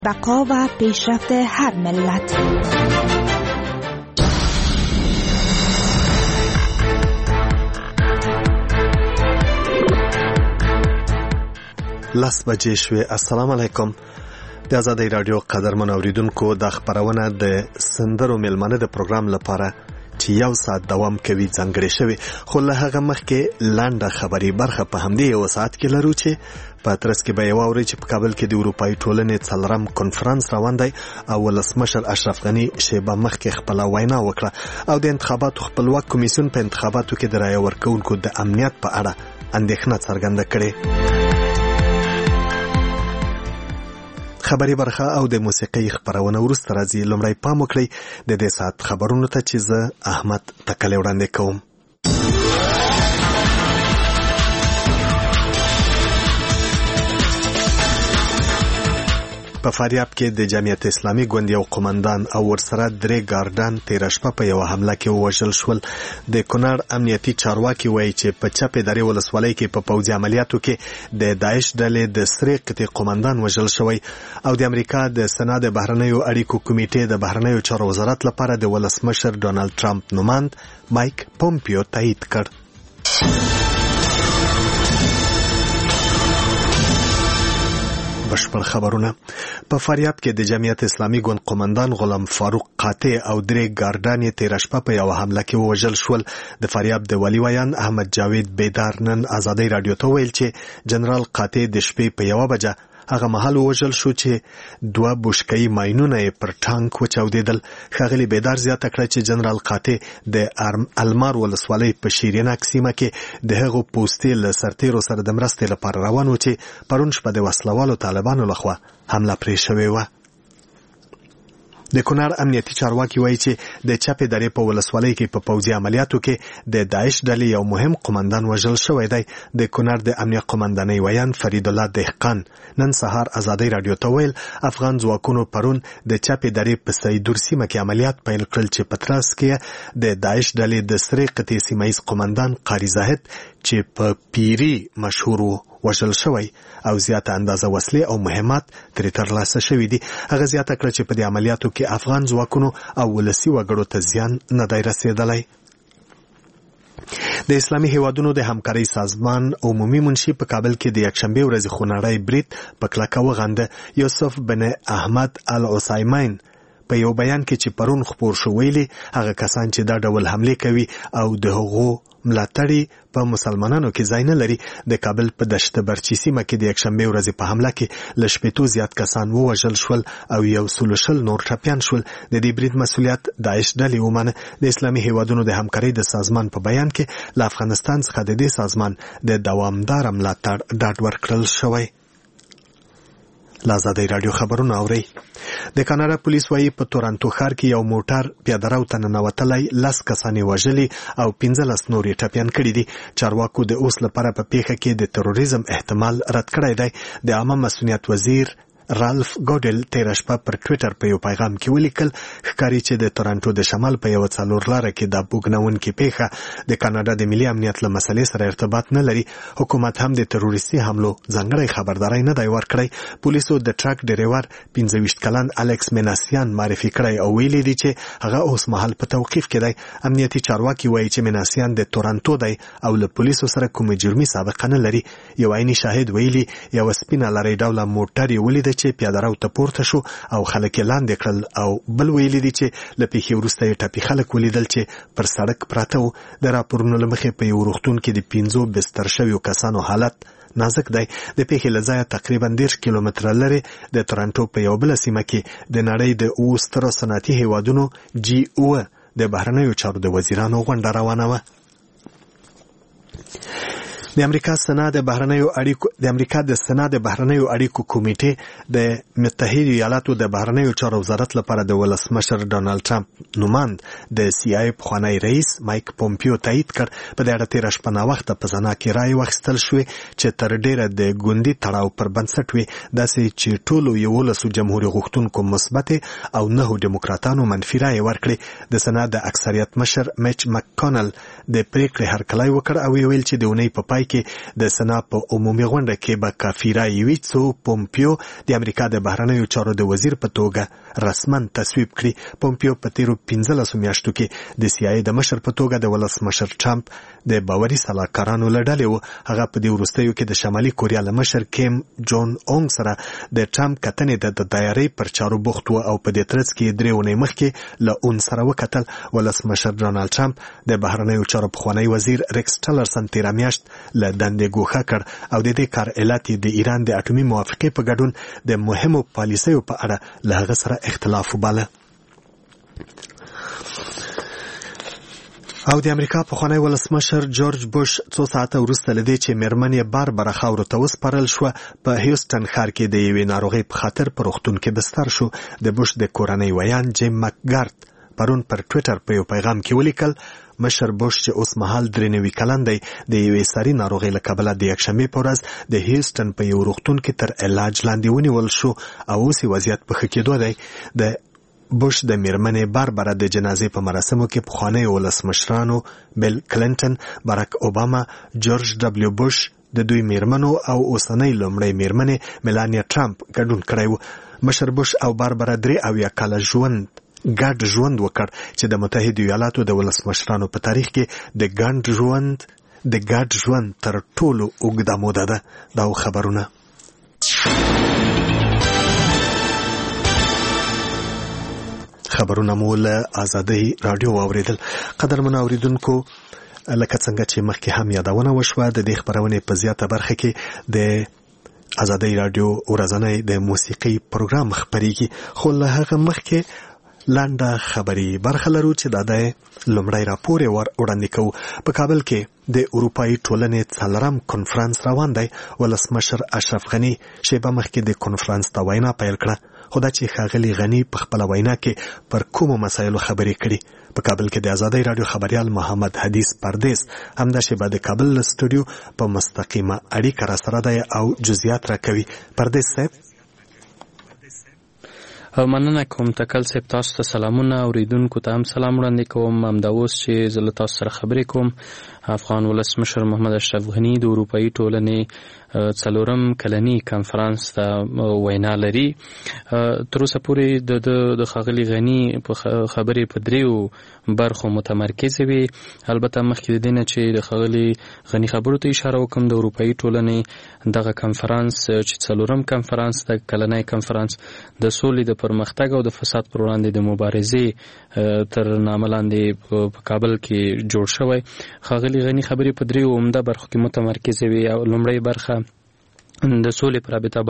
بقا و پیشرفت هر ملت. لس بجې شوې. السلام علیکم. د آزادۍ رادیو قدرمن اوریدونکو، د خبرونه د سندرو میلمنه د پروګرام لپاره چې یو ساعت دوام کوي ځانګړی شوی، خو له هغه مخکې لنډه خبري برخه په همدې یو ساعت کې لرو چې په ترڅ کې به یې واورئ چې په کابل کې د اروپایي ټولنې څلورم کنفرانس روان دی او ولسمشر اشرف غني شیبه مخکې خپله وینا وکړه او د انتخاباتو خپلواک کمیسیون په انتخاباتو کې د رایې ورکوونکو د امنیت په اړه اندېښنه څرګنده کړې. خبري برخه او د موسیقۍ خبرونه وروسته راځي. لومړی پام وکړئ د دې ساعت خبرونو ته چې زه احمد تکلی وړاندې کوم. په فاریاب کې د جمعیت اسلامي ګوند یو قومندان او ورسره 3 ګارډان تېره شپه په یوه حمله کې ووژل شول. د کونړ امنیتي چارواکي وایي چې په چپې درې ولسوالۍ کې په پوځي عملیاتو کې د داعش ډلې د سرې قطعې قومندان وژل شوی او د امریکا د سنا د بهرنیو اړیکو کمیټې د بهرنیو چارو وزارت لپاره د ولسمشر ډونالد ټرمپ نوماند مایک پومپیو تایید کړ. بشپړ خبرونه. په فاریاب کې د جمعیت اسلامي ګوند قومندان غلام فاروق قاطع او 3 ګارډان یې تېره شپه په یوه حمله کې ووژل شول. د فاریاب د والي ویان احمد جاوید بیدار نن آزادۍ رادیو ته ویل چې جنرال قاطع د شپې په 1 بجه هغه مهال وژل شو چې 2 بوشکایي ماینونه یې پر ټانک وچاودېدل. ښاغلي بیدار زیاته کړه چې جنرال قاطع د المار ولسوالۍ په شیرینک سیمه کې د هغو پوستې له سرتیرو سره د مرستې لپاره روان و چې پرون شپه د وسلوالو طالبانو لخوا حمله پرې شوې وه. د کونړ امنیتي چارواکي وایي چې د چپې درې په ولسوالۍ کې په پوځي عملیاتو کې د داعش ډلې یو مهم قومندان وژل شوی دی. د کونړ د امنیت قومندانۍ ویان فرید الله دهقان نن سهار آزادۍ رادیو ته ویل افغان ځواکونو پرون د چپې درې په سیدور سیمه کې عملیات پیل کړل چې په ترڅ کې د داعش ډلې د سرې قطعې سیمه ییز قومندان قاری زاهد چې په پیری مشهور وژل شوی او زیاته اندازه وسلې او مهمات ترې ترلاسه شوي دي. هغه زیاته کړه چې په دې عملیاتو کې افغان ځواکونو او ولسي وګړو ته زیان نه دی رسېدلی. د اسلامي هیوادونو د همکارۍ سازمان عمومي منشي په کابل کې د یکشنبې ورځې خونړی برید په کلکه وغنده. یوسف بن احمد العثیمین په یو بیان کې چې پرون خپور شو ویلي هغه کسان چې دا ډول حملې کوي او د هغو ملاتړي په مسلمانانو کې ځای نه لري. د کابل په دشت برچي سیمه کې د یکشنبې ورځې په حمله کې له 80 زیات کسان ووژل شول او 120 نور ټپیان شول. د دې برید مسؤلیت داعش ډلې ومنه. د اسلامي هیوادونو د همکارۍ د سازمان په بیان کې له افغانستان څخه د دې سازمان د دوامدار ملاتړ ډاډ ورکړل شوی. آزادۍ رادیو خبرونه اورئ. د کاناډا پولیس وایي په تورنټو ښار کې یو موټر پیاده رو ته ننوتلی 10 کسان یې وژلي او 15 نور یې ټپیان کړي دي. چارواکو د اوس لپاره په پیښه کې د تروریزم احتمال رد کړی دی. د عامه مسؤلیت وزیر رالف ګوډل تېره شپه پر ټویټر په یو پیغام کې ولیکل ښکاري چې د تورنټو د شمال په یوه څلورلاره کې دا بوږنونکې پیښه د کاناډا د ملي امنیت له مسلې سره ارتباط نه لري. حکومت هم د تروریستي حملو ځانګړی خبرداری نه دی ورکړی. پولیسو د ټرک ډریور 25 کلن الکس مناسیان معرفي کړی او ویلي دي چې هغه اوس مهال په توقیف کې دی. امنیتي چارواکي وایي چې مناسیان د تورنټو دی او له پولیسو سره کومه جرمي سابقه نه لري. یو عیني شاهد ویلي یوه سپینه لړۍ ډوله موټر یې ولیده چې پیاده رو ته پورته شو او خلک یې لاندې کړل او بل ویلي دي چې له پیښې وروسته یې ټپي خلک ولیدل چې پر سړک پراته وو. د راپورونو له مخې په یو روغتون کې د 5 بستر شویو کسانو حالت نازک دی. د پیښې له ځایه تقریبا 10 کیلومتره لرې د تورنټو په یو بله سیمه کې د نړۍ د 2 سترو صنعتي هیوادونو G7 د بهرنیو چارو د وزیرانو غونډه روانه وه. د امریکا د سنا د بهرنیو اړیکو کمیټې د متحده ایالاتو د بهرنیو چارو وزارت لپاره د ولسمشر ډونالد ټرمپ نوماند د CIA پخوانی رئیس مایک پومپیو تایید کړ. په دې اړه تېره شپه ناوخته په زنا کې رایې واخیستل شوې چې تر ډېره د ګوندي تړاو پر بنسټ وي، داسې چې ټولو 11 جمهوري غوښتونکو مثبت او 9 ډیموکراتانو منفي رایې ورکړې. د سنا د اکثریت مشر میچ مککونل د پریکړې هرکلی وکړ او ویل چې د اونۍ په پای پای کې د سنا په عمومي غونډه کې به کافي رایې وي څو پومپیو د امریکا د بهرنیو چارو د وزیر په توګه رسما تصویب کړي. پومپیو په تیرو 15 میاشتو کې د CIA د مشر په توګه د ولسمشر ټرمپ د باوري سلاکارانو له ډلې و. هغه په دې وروستیو کې د شمالي کوریا له مشر کیم جون اونګ سره د ټرمپ کتنې د دایرې پر چارو بوخت و او په دې ترڅ کې 3 ونې مخکې له اون سره وکتل. ولسمشر ډونالد ټرمپ د بهرنیو چارو پخوانی وزیر ریکس ټلرسن تیر میاشت له دندې ګوښه کړ او د دې کار علت د ایران د اټومي موافقې په ګډون د مهمو پالیسیو په اړه له هغه سره اختلاف وباله. او د امریکا پخوانی ولسمشر جورج بوش څو ساعته وروسته لدی چې میرمنې باربره خاورو ته وسپارل شو په هیوستن ښار کې د یوې ناروغۍ په خاطر په روغتون کې بستر شو. د بوش د کورنۍ ویان جیم مکګارت پرون پر ټویټر په یو پیغام کې ولیکل مشر بوش چې اوس مهال 93 کلن دی د یوې ساري ناروغۍ له کبله د یکشنبې په ورځ د هیوستن په یو روغتون کې تر علاج لاندې ونیول شو او اوس وضعیت په ښه کېدو دی. د بوش د میرمنې باربره د جنازې په مراسمو کې پخوانی ولسمشرانو بیل کلینټن، باراک اوباما، جورج ډبلیو بوش، د دوی میرمنو او اوسنۍ لومړۍ میرمنې میلانیا ټرمپ ګډون کړی و. مشر بوش او باربره 3 کاله ګډ ژوند وکړ چې د متحده ایالاتو د ولسمشرانو په تاریخ کې د ګډ ژوند تر ټولو اوږده موده ده. دا خبرونه مو له آزادۍ رادیو واوریدل. قدرمن اوریدونکو، لکه څنګه چې مخکې هم یادونه وشوه د دې خبرونې په زیاته برخه کې د آزادۍ رادیو ورځنی د موسیقي پروګرام خبرېږي، خو له هغه مخکې لنډه خبري برخه لرو چې دا د لومړی راپور وړاندې کوو. په کابل کې د اروپایي ټولنې 4م کنفرانس روان دی. ولسمشر اشرف غني شیبه مخکې د کنفرانس ته وینا پیل کړه، خو دا چې ښاغلي غني په خپله وینا کې پر کومو مسایلو خبرې کړي. په کابل کې د آزادۍ رادیو خبریال محمد حدیث پردیس همدا شیبه د کابل له سټوډیو په مستقیمه اړیکه راسره دی او جزئیات راکوي. پردیس صاحب، مننه کوم. تکل صاحب، تاسو ته سلامونه، اوریدونکو ته هم سلام وړاندې کوم. همدا اوس چې زه له تاسو سره خبرې کوم، افغان ولسمشر محمد اشرف غني د اروپایي ټولنې 4م کلنی کنفرانس ته وینا لري. تر اوسه پورې د ښاغلي غني خبرې په 3 برخو متمرکزه وي. البته مخکې د دې نه چې د ښاغلي غني خبرو ته اشاره وکړم، د اروپایي ټولنې دغه کنفرانس چې 4م کنفرانس د کلنی کنفرانس د سولې د پرمختګ او د فساد پر وړاندې د مبارزې تر نامه لاندې په کابل کې جوړ شوی. ښاغلي غني خبرې په 3 عمده برخو کې متمرکزه وي. لومړی برخه د سولې پر رابطه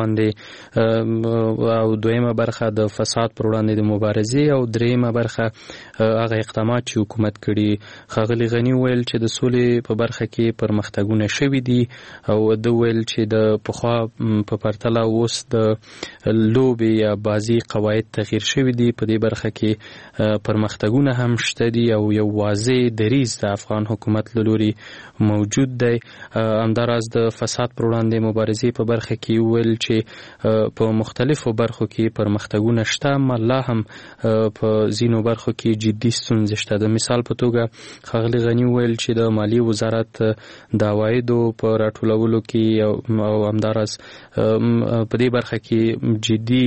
باندې او دویمه برخه د فساد پر وړاندې د مبارزې او دریمه برخه هغه اقدامات چې حکومت کړي. ښاغلي غني ویل چې د سولې په برخه کې پرمختګونه شوي دي او د ویل چې د پخوا په پرتله اوس د لوبې یا بازي قواعد تغییر شوي دي. په دې برخه کې پرمختګونه هم شته دي او یو واضح دریځ د افغان حکومت له لوري موجود دی. همداراز د فساد پر وړاندې مبارزې په برخه کې ویل چې په مختلفو برخو کې پرمختګونه شته، اما هم په ځینو برخو کې جدي ستونزې شته. د مثال په توګه ښاغلي غني ویل چې د مالیې وزارت د عوایدو په راټولولو کې او همداراز په دې برخه کې جدي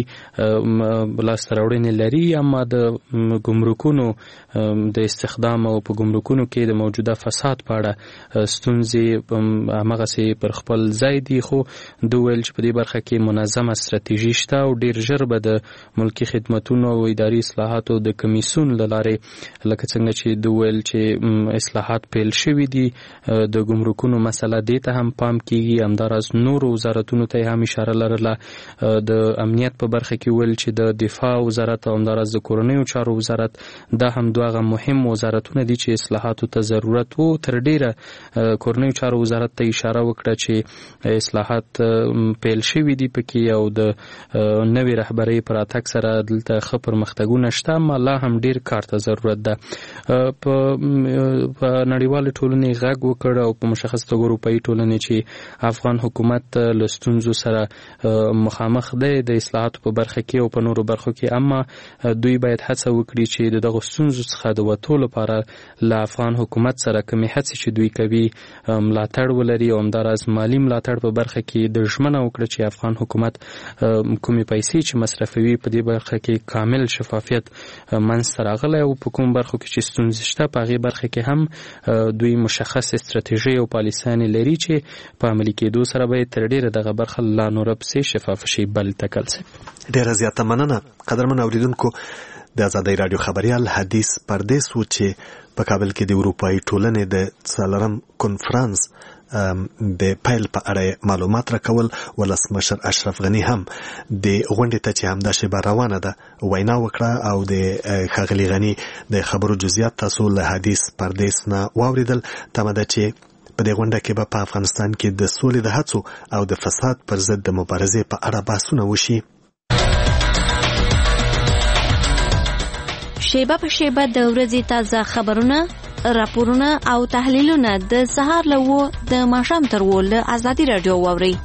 لاسته راوړنې لري، اما د ګمرکونو د استخدام او په ګمرکونو کې د موجوده فساد په اړه ستونزې همغسې پر خپل ځای دي. خو دوی ویل چې په دې برخه کې منظمه ستراتیژي شته او ډیر ژر به د ملکي خدمتونو او اداري اصلاحاتو د کمیسیون له لارې لکه څنګه چې دوی ویل چې اصلاحات پیل شوي دي، د ګمرکونو مسله دې ته هم پام کیږي. همداراز نورو وزارتونو ته هم اشاره لرله. د امنیت په برخه کې ویل چې د دفاع وزارت او همداراز د کورنیو چارو وزارت دا هم دوه مهم وزارتونه دي چې اصلاحاتو ته ضرورت وو. تر ډیره کورنیو چارو وزارت ته اشاره وکړه چې اصلاحات پیل شوي دي پکې او د نوې رهبرۍ پر راتګ سره دلته ښه پرمختګونه شته، اما لا هم ډیر کار ته ضرورت ده. په نړیوالې ټولنې غږ وکړ او په مشخص توګه اروپایي ټولنې چې افغان حکومت له ستونزو سره مخامخ دی د اصلاحاتو په برخه کې او په نورو برخو کې، اما دوی باید هڅه وکړي چې د دغو ستونزو څخه د وتو لپاره له افغان حکومت سره کومې هڅې چې دوی کوي ملاتړ ولري او همداراز مالي ملاتړ په برخه کې د ژمنه وکړي چې افغان حکومت کومې پیسې چې مصرفوي په دې برخه کې کامل شفافیت منځته راغلی او په کوم برخو کې چې ستونزې شته په هغې برخه کې هم دوی مشخص استراتیژي او پالیسیانې لري چې په عملي کېدو سره به تر ډېره دغه برخه لا نوره پسې شفافه شي. بل تکل سي. ډېره زیاته مننه قدرمن اوریدونکو. د آزادۍ راډیو خبريال حدیث پردیس و چې په کابل کې د اروپایي ټولنې د څلورم کنفرانس د پیل په اړه معلومات راکول. ولسمشر اشرف غنی هم د غونډې ته چې همدا شیبه روانه ده وینا وکړه او د ښاغلي غنی د خبرو جزئیات تاسو له حدیث پردیس نه واوریدل. تمه ده چې په دې غونډه کې به په افغانستان کې د سولې د هڅو او د فساد پر ضد د مبارزې په اړه بحثونه وشي. شیبه په شیبه د ورځې تازه خبرونه، راپورونه او تحلیلونه د سهار له 9 د ماښام تر 10 له آزادي رادیو واوري.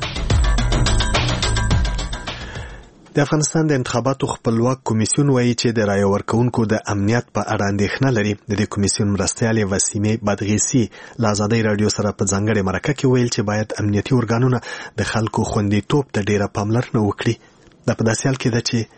د افغانستان د انتخاباتو خپلواک کمیسیون وایي چې د رایه ورکوونکو د امنیت په اړه اندېښنه لري. د دې کمیسیون مرستیال وسیمې بادغیسي له آزادۍ رادیو سره په ځانګړې مرکه کې ویل چې باید امنیتي ارګانونه د خلکو خوندیتوب ته ډېره پاملرنه وکړي. دا په داسې حال کې ده چې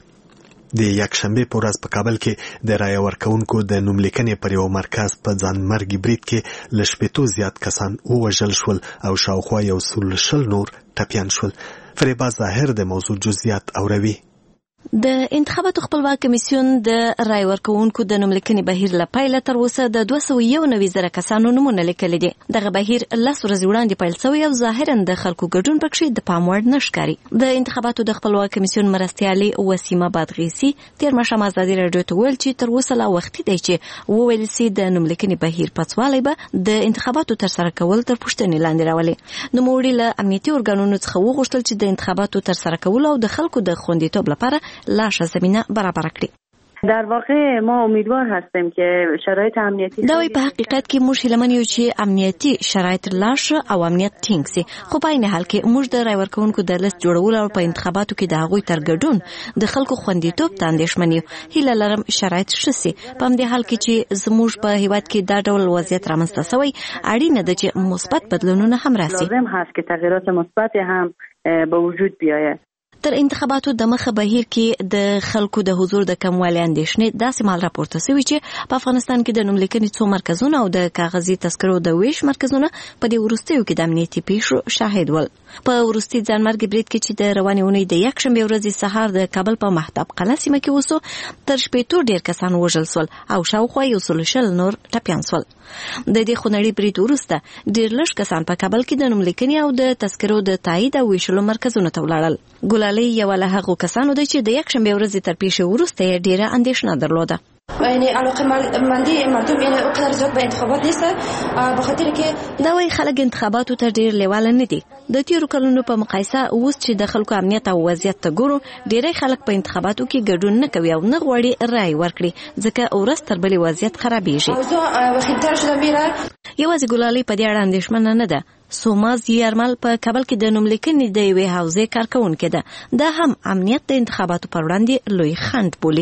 د یکشنبه په ورځ په کابل کې د رایه ورکوونکو د نوملیکنې پر یو مرکز په ځانمرګي برید کې له 80 زیات کسان ووژل شول او شاوخوا 100 نور ټپیان شول. فریبا ظاهر د موضوع جزئیات اوروي. د انتخاباتو خپلواک کمیسیون د رای ورکوونکو د نوملیکنې بهیر له پیله تر اوسه د 291 کسانو نومونه لیکلي دي. دغه بهیر 10 ورځې وړاندې پیل شوی او ظاهرا د خلکو ګډون پکې د پام وړ نه ښکاري. د انتخاباتو د خپلواک کمیسیون مرستیالي وسیمه بادغیسي تیر ماښام آزادي رادیو ته ویل چې تر اوسه لا وختي دی چې وویل سي د نوملیکنې بهیر پڅوالی به د انتخاباتو تر سره کول تر پوښتنې لاندې راولي. نو موږ له امنیتي ارګانونو څخه وغوښتل چې د انتخاباتو تر سره کول او د خلکو د خوندیتوب لپاره لاشه زمینه برابر کړي. در واقع ما امیدوار هستیم که شرایط امنیتی دوی په حقیقت کې موږ هیلمن یو چې امنیتي شرایط لاشه او امنیت ټینګ سي، خو په عین حال کې موږ د رای ورکوونکو د لیست جوړول او په انتخاباتو کې د هغوی تر ګډون د خلکو خوندیتوب ته اندېښمن یو. هیله لرم شرایط ښه سي. په همدې حال کې چې زموږ په هیواد کې دا ډول وضعیت رامنځته شوی، اړینه ده چې مثبت بدلونونه هم راسي. لازم هست که تغییرات مثبت هم به وجود بیاید. تر انتخاباتو د مخه بهیر کې د خلکو د حضور د کموالي اندېښنې داسې مال راپورته شوی چې په افغانستان کې د نوملیکنې څو مرکزونه او د کاغذي تذکرو د ویش مرکزونه په دې وروستیو کې د امنیتي پیښو شاهد ول. په وروستي ځانمرګي برید کې چې د روانې اونۍ د یکشنبه ورځې سهار د کابل په مهتاب قلعه سیمه کې وسو، تر 80 ډیر کسان وژل شول او شاوخوا 100 نور ټپیان شول. د دې خونړي برید وروسته ډیر لږ کسان په کابل کې د نوملیکنې او د تذکرو د تایید او ویشلو مرکزونو ته ولاړل. ګلالي یو له هغو کسانو ده چې د یکشنبه ورځې تر پیښې وروسته یې ډیره اندېښنه درلوده. یعنی علاقه مندی مردم یعنی او قدر زیاد به انتخابات نیست، به خاطر که دا وایي خلک انتخاباتو ته ډیر لیواله نه دي. د تیرو کلونو په مقایسه اوس چې د خلکو امنیت او وضعیت ته ګورو، ډیری خلک په انتخاباتو کې ګډون نه کوي او نه غواړي رای ورکړي، ځکه ورځ تر بلې وضعیت خرابېږي. یوازې ګلالي په دې اړه اندېښمنه نه ده. سوماز یارمل په کابل کې د نوملیکنې د یوې حوزې کارکونکې ده. دا هم امنیت د انتخاباتو پر وړاندې لوی خنډ بولي.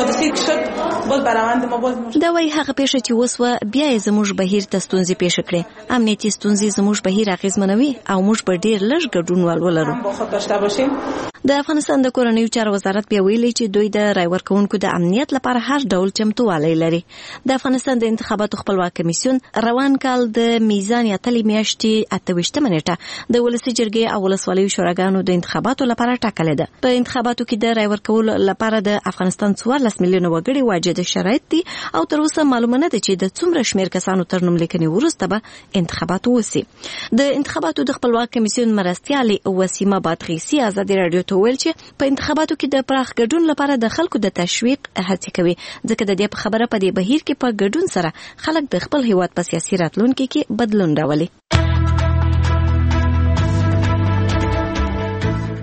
دا وایي هغه پیښه چې وسوه بیا یې زموږ بهیر ته ستونزې پیښ کړې. امنیتي ستونزې زموږ بهیر اغېزمنوي او موږ به ډېر لږ ګډون ولرو. د افغانستان د کورنیو چارو وزارت بیا ویلي چې دوی د رای ورکوونکو د امنیت لپاره هر ډول چمتووالی لري. د افغانستان د انتخاباتو خپلواک کمیسیون روان کال د میزان اتلې میاشتې 28 نیټه د ولسي جرګې او ولسوالیو شوراګانو د انتخاباتو لپاره ټاکلې ده. په انتخاباتو کې د رای ورکولو لپاره د افغانستان 14 میلیونه وګړي واجد شرایط دي او تر اوسه معلومه نه ده چې د څومره شمیر کسانو تر نوملیکنې وروسته به انتخابات وسي. د انتخاباتو د خپلواک کمیسیون مرستیالي وسیمه بادغیسي آزادي رادیو ته ویل چې په انتخاباتو کې د پراخ ګډون لپاره د خلکو د تشویق هڅې کوي، ځکه د دې په خبره په دې بهیر کې په ګډون سره خلک د خپل هیواد په سیاسي راتلونکي کې بدلون راولي.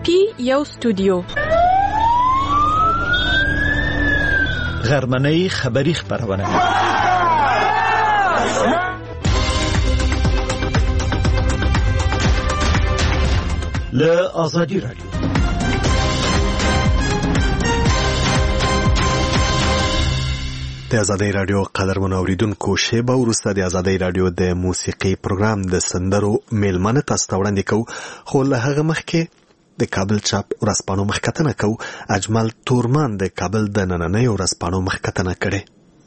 پی یو استودیو غرمنۍ خبری خبرونه له آزادی رادیو. د آزادی رادیو قدرمن اوریدونکو شیبه وروسته د آزادی رادیو د موسیقي پروګرام د سندرو میلمنه تاسو ته وړاندې کوو، خو له هغه مخکې د کابل چاپ ورځپاڼو مخکتنه کوو. اجمل تورمان د کابل د نننۍ ورځپاڼو مخکتنه کړې.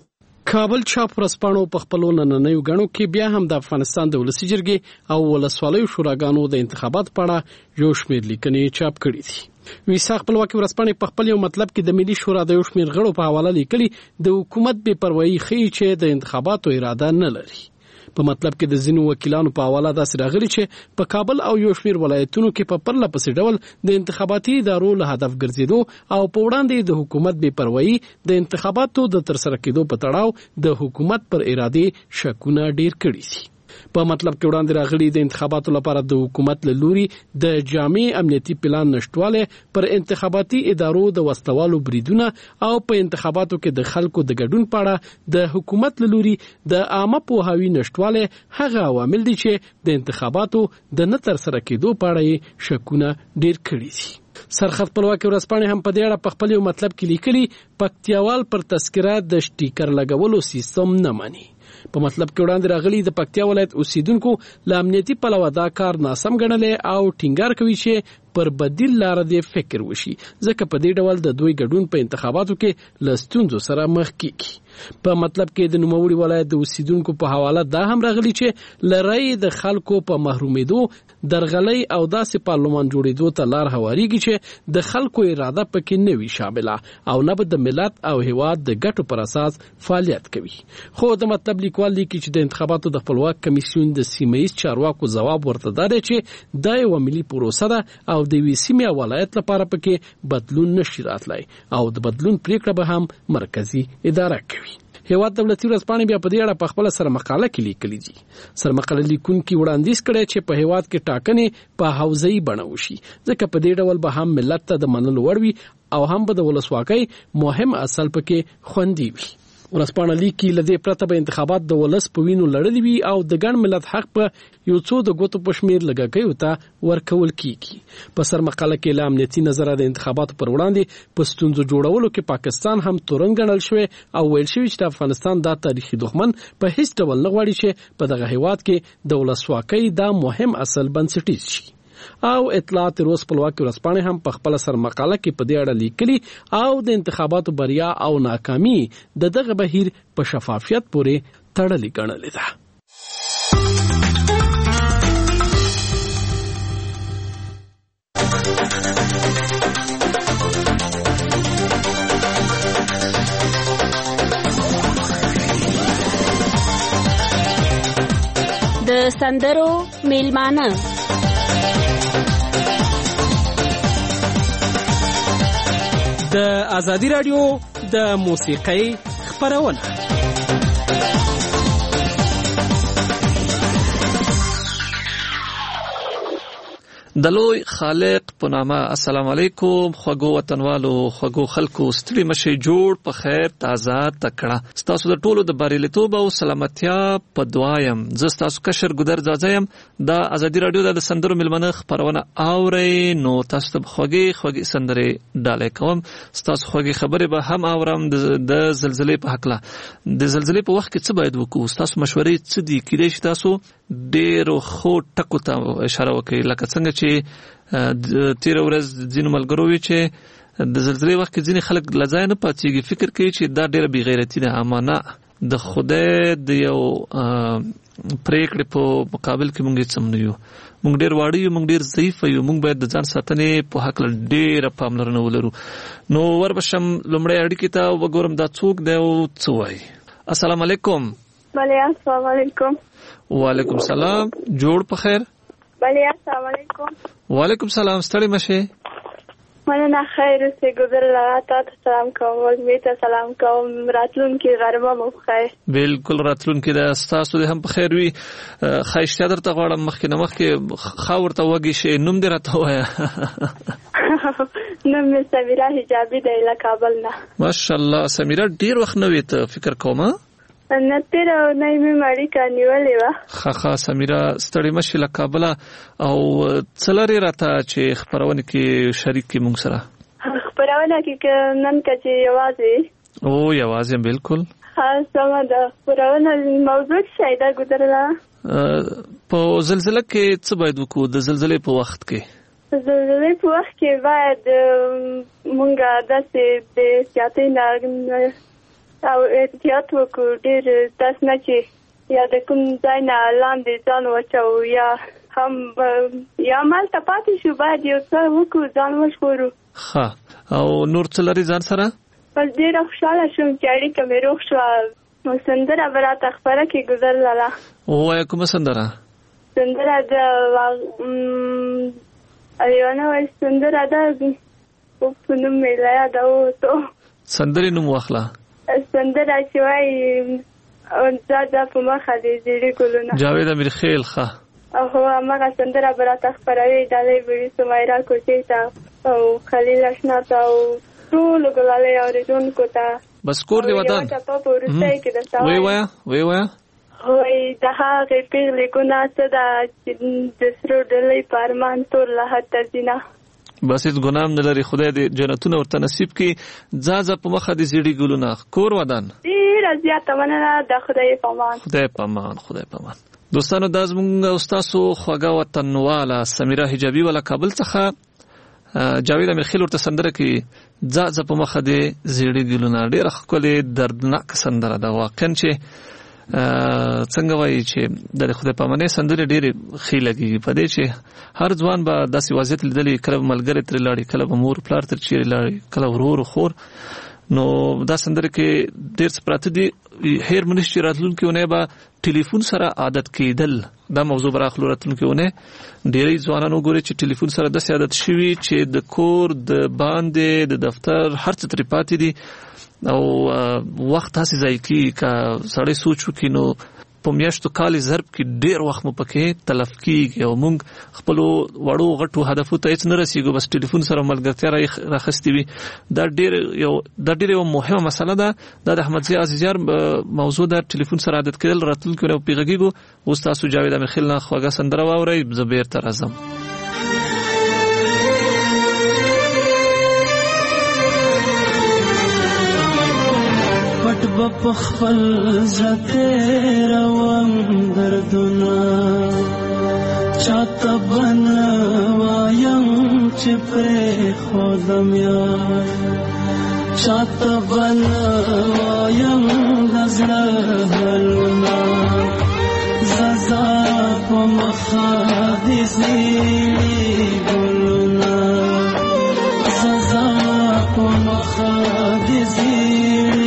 کابل چاپ ورځپاڼو په خپلو نننیو غاڼو کې بیا هم د افغانستان د ولسي جرګې او ولسوالیو شوراګانو د انتخابات په اړه یو شمېر لیکنې چاپ کړي دي. ویسا خپلواکي ورځپاڼې په خپل یو مطلب کې د ملي شورا د یو شمېر غړو په حواله لیکلي د حکومت بې پروايي ښیي چې د انتخاباتو اراده نه لري. په مطلب کې د ځینو وکیلانو په حواله داسې راغلي چې په کابل او یو شمېر ولایتونو کې په پرله پسې ډول د انتخاباتي ادارو له هدف ګرځېدو او په وړاندې د حکومت بې پروايي د انتخاباتو د ترسره کېدو په تړاو د حکومت پر اراده شکونه ډیر کړي دي. په مطلب کې وړاندې راغلي د انتخاباتو لپاره د حکومت له لوري د جامع امنیتي پلان نشټواله پر انتخاباتي ادارو د وسلوالو بریدونه او په انتخاباتو کې د خلکو د ګډون په اړه د حکومت له لوري د عامه پوهاوي نشټواله هغه عوامل دي چې د انتخاباتو د نه ترسره کېدو په اړه شکونه ډیر کړي دي. سرخط خپلواکي ورځپاڼې هم په دې اړه په خپل یو مطلب کې لیکلي پکتیاوال پر تذکره د سټیکر لګولو سیستم نه مانی. په مطلب کې وړاندې راغلي د پکتیا ولایت اوسیدونکو له امنیتي پلوه دا کار ناسم ګڼلی او ټینګار کوي چې پر بدیل لار دې فکر وشي، ځکه په دې ډول د دوی ګډون په انتخاباتو کې له ستونزو سره مخ کیږي. په مطلب کې د نوموړي ولایت د اوسیدونکو په حواله دا هم راغلي چې لرای د خلکو په محرومېدو درغلۍ او داسې پارلمان جوړېدو ته لار هواريږي چې د خلکو اراده پکې نه وي شامله او نه به د ملت او هیواد د ګټو پر اساس فعالیت کوي. خو د مطلب لیکوال لیکي چې د انتخاباتو د خپلواک کمیسیون د سیمه‌ایز چارواکو ځواب ورته دی چې دا یو ملي پروسه ده او د وی سیمه ولایت لپاره پکې بدلون نشي راتلای او د بدلون پریکړه به هم مرکزی اداره کوي. هیواد دولتي ورځپاڼې بیا په دې اړه په خپل سره مقاله کې لیکلي دي. سرمقاله لیکونکي وړاندیز کړي چې په هیواد کې ټاکنې په حوزه‌ای بڼه وشي، ځکه په دې ډول به هم ملت ته د منلو وړ وي او هم به د ولسواکۍ مهم اصل پکې خوندي وي. ورځپاڼه لیکي لدې پرته به انتخابات د ولس په وینو لړلي وي او د ګڼ ملت حق په یو څو د ګوتو په شمیر لګاکیو ته ورکول کیږي. په سرمقاله کې له امنیتي نظره د انتخاباتو پر وړاندې په ستونزو جوړولو کې پاکستان هم تورن ګڼل شوی او ویل شوی چې افغانستان دا تاریخي دښمن په هیڅ ډول نه غواړي چې په دغه هیواد کې د ولسواکۍ دا مهم اصل بنسټیز شي. او اطلاعات روز خپلواکي ورځپاڼې هم په خپل سر مقاله کې په دې اړه لیکلي او د انتخاباتو بریا او ناکامي د دغه بهیر په شفافیت پورې تړلې ګڼلې ده. د سندرو میلمانه د آزادی رادیو د موسیقۍ خبرونه. د لوی خالق په نامه السلام علیکم خوږو وطنوالو خوږو خلکو ستړي مشي جوړ په خیر تازه تکړه ستاسو د ټولو د بریالیتوب او سلامتیا په دعایم زه ستاسو کشر ګودر ځاځم د آزادی رادیو د سندرو ملمنه خبرونه اوري نو تاسو ته خوږی سندري ډالې کوم ستاسو خوږی خبره به هم اورم د زلزلې په حق لا د زلزلې په وخت کې څه باید وکړو ستاسو مشورې څه دي کېدای شي تاسو ډېر خو ټکو ته اشاره وکړئ لکه څنګه چې تیر ورځ ځینو ملګرو وی چې د زلزلې وخت کې ځینې خلک لځای نه پاتېږي فکر کوي چې دا ډېره بې غیرتي ده اما نه د خدای د یو پریکړې په مقابل کې مونږ هیڅ هم نه یو مونږ ډېر واړه یو مونږ ډېر ضعیف یو مونږ باید د ځان ساتنې په هکله ډېره پاملرنه ولرو. نو وربشم لومړی اړیکې ته وګورم دا څوک دی او څه وایي. السلام علیکم. بله السلام علیکم. وعلیکم سلام. جوړ په خیر. بله السلام علیکم. وعلیکم سلام. ستړي مشه. مننه خیر اوسې ګذر لغا تا ته سلام کوم وزمې ته سلام کوم راتلونکي غرمه مو بخیر. بالکل راتلونکي د ستاسو د هم په خیر وي. ښایسته درته غواړم مخکې نه مخکې ښه ورته وږي شي. نوم دې راته ووایه. نوم مې سمیرا حجابي دی له کابل نه. ماشاءالله سمیرا ډېر وخت نه وې ته فکر کوم نه تېره اونۍ مې اړیکه نیولې وه. ښه سمیرا ستړې مه شې له کابله. او څه لرې راته چې خپرونه کې شریک کړې موږ سره؟ خپرونه کې نن که چې یوازې یوازې بالکل سمه ده. خپرونه موضوع څه ده ګذرله؟ په زلزله کې څه باید وکړو د زلزلې په وخت کې؟ زلزلې په وخت کې باید مونږ داسې د احتیاطۍ نه او احتیاط وکړو. ډېر داسې نه چې یا د کوم ځای نه لاندې ځان واچوو یا هم یا مالته پاتې شو. باید یو څه وکړو ځان وژغورو. ښه او نور څه لري ځان سره؟ بس ډېره خوشحاله شوم چې اړیکه مې روغ شوه. سندره به راته خپره کړې ګذر لاله. ووایه کومه سندره؟ سندره د یو نوې سندره ده په نوم مې له یاده ووتو. سندرې نوم واخله. سندره چې وایي ځه په مخه دې زیړې ګلونه. جاوید امیرخیل. ښه هو هماغه سندره به راته خپروي. ډالۍ به وي سمیرا کوټې ته او خلیل اشنا ته او ټولو ګلالۍ اورېدونکو ته. بس کور دې ودان وی وایه وایي د هغې پیغلې ګناه څه ده چې د سرو ډلۍ په ارمان تور لحد ته ځینه. بس هیڅ ګناه هم نه لري. خدای دې جنتونه ورته نصیب کړي. ځه په مخه دې زیړي ګلونه. کور ودان ډېره زیاته مننه. د خدای په امان. خدای په امان. دوستانو دا زموږ او ستاسو خوږه وطنواله سمیرا حجابي والا کابل څخه جاوید امیرخیل ورته سندره کې ځه په مخه دې زیړي ګلونه. ډېره ښکلې دردناک سندره ده واقعا چې څنګه وایي چې د خدای په امانۍ سندرې ډېرې ښې لګېږي. په دې چې هر ځوان به داسې وضعیت لیدلی کله به ملګری ترې لاړې کله به مور پلار ترې چیرې لاړې کله ورور خور. نو دا سندره کې ډېر څه پراته دي. هیر منیش چې راتلونکې اونۍ به ټلیفون سره عادت کېدل دا موضوع به راخلو. راتلونکې اونۍ ډېری ځوانان وګوري چې ټلیفون سره داسې عادت شوي چې د کور د باندې د دفتر هر څه ترې پاتې دي او وخت هسې ضایع کېږي. که سړی سوچ وکړي نو په میاشتو کال ضرب کې ډېر وخت مو پکې تلف کېږي او موږ خپلو وړو غټو هدفو ته هېڅ نه رسېږو. بس ټلیفون سره ملګرتیا راخستې وي. دا ډېر یو مهمه مسله ده. دا د احمدضیاء عزیزیار موضوع ده. ټلیفون سره عادت کېدل. راتلونکې اونۍ پرې غږېږو. اوس تاسو جاوید امیرخیل نه خوږه سندره واورئ. زه بېرته راځم. بخفل زته روان دردونه چاته بنوایم چې پرې خودم یار چاته بنوایم غزړه حلونه ززا په مخه دې زیړي ګلونه ززا په مخه دې زیړي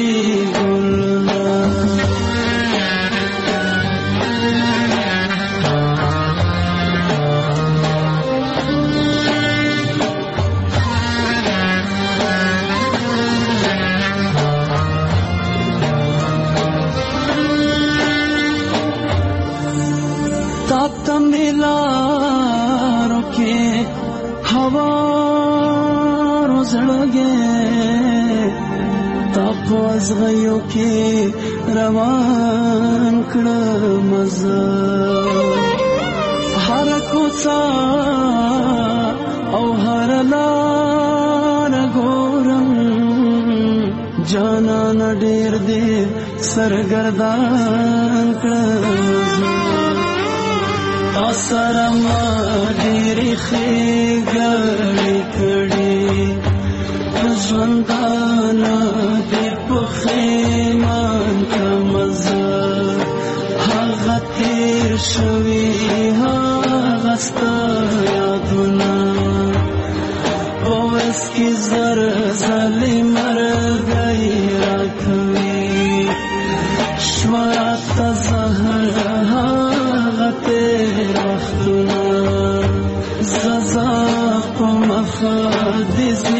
मिलारो के हवा रोजड़गे तापवाज गयो के रवान कड़ मजा हर कोचा औ हर लार गोरम जाना न डेर दे सरगर्दान कड़ असरमा ډېرې ښېګړې کړې ژوندانه دې پښېمان کړمه زه هغه تېر شوي هغه ستا یادونه په وس کې زر ځلې مرګی راکوي شوه راته زهر هغه تېر وختونه ززا په مخه دې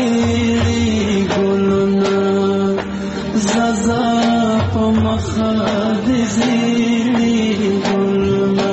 مخاد زیری گلنا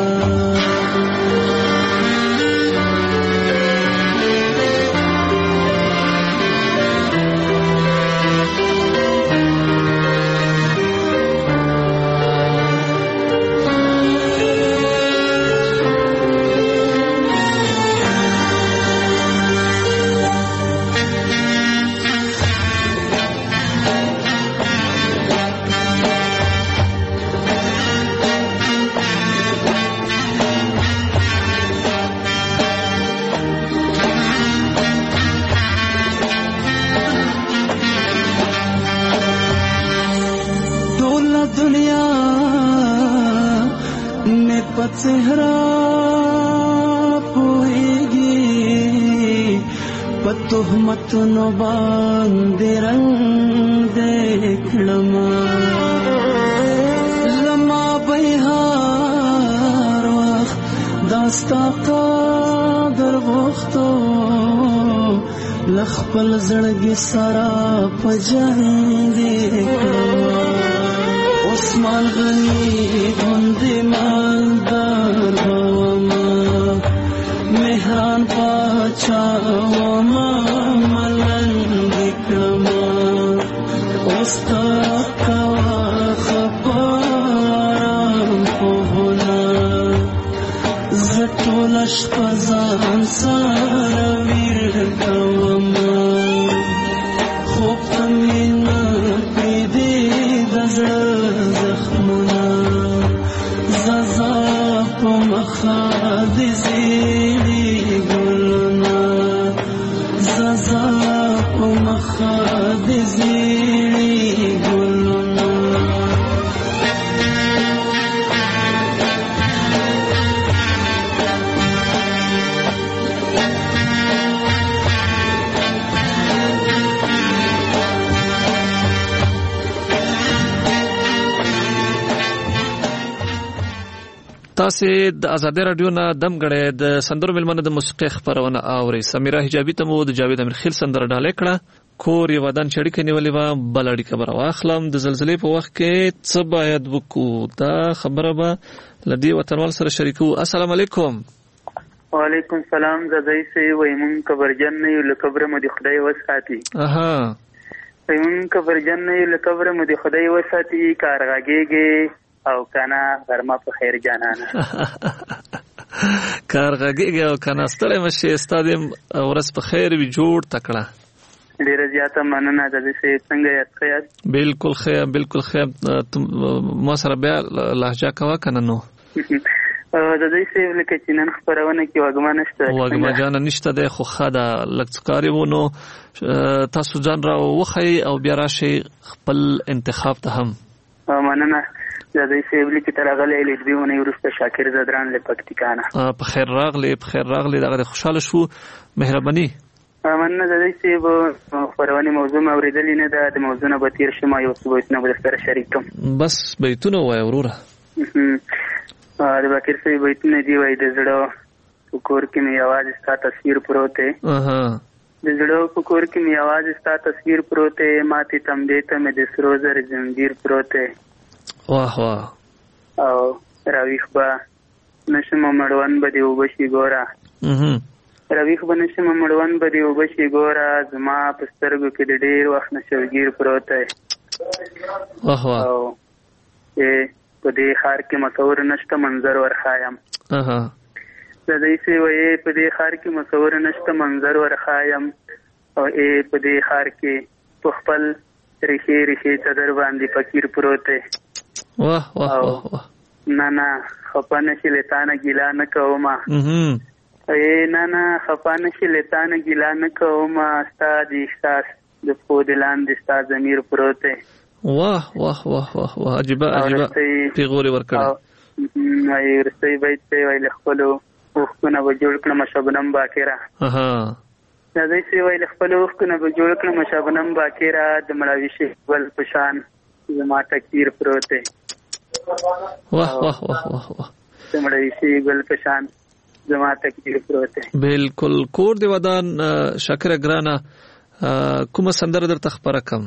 चेहरा पोएगी पतुहमत नो बांधे रंग देखलमा लमा बिहार वक्त दास्ता कादर वक्तो लखपल जड़गी सारा पजंग देखलमा उस्मान गनी बंदे मालदार हवामा मेहरान पाचा हवामा मलंग कमा उस्ता कवा खपाराम पोहना जटोलश पजान सारा वीर कवामा खूब तमीना पीदे दजड़ مخاد زیری گلنا زازا پو مخاد زیری گلنا تاسو د آزادۍ رادیو نه دم غړې د سندرو ملمنه د موسیقي خبرونه اوري. سمیرا حجابي ته مو د جاوید امیر خیل سندره ډالې کړه. کور یو ودان چړې کې نیولې و بلړی خبره واخلم د زلزلې په وخت کې څه باید وکړو دا خبره به لدی وطنوال سره شریکو. السلام علیکم. وعلیکم السلام. زدای سي وایمون کبرجن نه یو لکبر مو د خدای وساتي. اها وایمون کبرجن نه یو لکبر مو د خدای وساتي کارغاګيږي او کنا غرمه په خیر جانانه کارغاګيږي او کنا ستړی مشه استادم ورځ په خیر وي جوړ تکړه. ډیر زیاته مننه د دې څنګه یاد خیال. بالکل خیر بالکل خیر. ما سره بیا لهجه کوا کنه نو د دې څه لکه چې نن خبرونه کې واګما نشته واګما جان نشته د خو خدا لکڅکاري وونو تاسو ځان را وخی او بیا راشي خپل انتخاب ته هم مننه. د دې څه لکه ترغلې لیدونه ورسته شاکر زدران له پکتیکانه په خیر راغلی دغه خوشاله شو. مهرباني مننه. د دې څه خبرونه موضوع اوریدلې نه ده د موضوع نه به تیر شمه یو څه وایي نه به سره شریکم. بس بیتونه وای وروره. د باکر سي بیتونه دی وای د زړه کور کې می आवाज ستا تصویر پروت ہے. د زړه کور کې می आवाज ستا تصویر پروت ہے. ماته تم دیته مې د سروزر زنجیر پروت ہے. واه واه او راویخ با نشم مړوان بده وبشي ګورا. راویخ با نشم مړوان بده وبشي ګورا. زما پسترګو کې د ډیر وخت نشوګیر پروت ہے. واه واه او په دې خار کې مصور نشته منظر ورخایم. د دې څه وې په دې خار کې مصور نشته منظر ورخایم. او په دې خار کې په خپل ریخي صدر باندې فقیر پروت ہے. واه واه واه نه خپانه شي لتانه ګیلا نه کومه. نه خپانه شي لتانه ګیلا نه کومه. استاد احساس د پودلان د استاد ضمیر پروت ہے. واه واه واه واه عجیب پیغوري ورکړه. نو ورسته بیت ته ویل خپل وختونه به جوړ کړم شبنم باکره. دا دې سی ویل خپل وختونه به جوړ کړم شبنم باکره. د مړاوي شي ول پشان زما تکیر پروت ہے. واه واه واه واه د مړاوي شي ول پشان زما تکیر پروت ہے. بالکل. کور دی ودان شاکر ګرانه کومه سندره در تخبره کم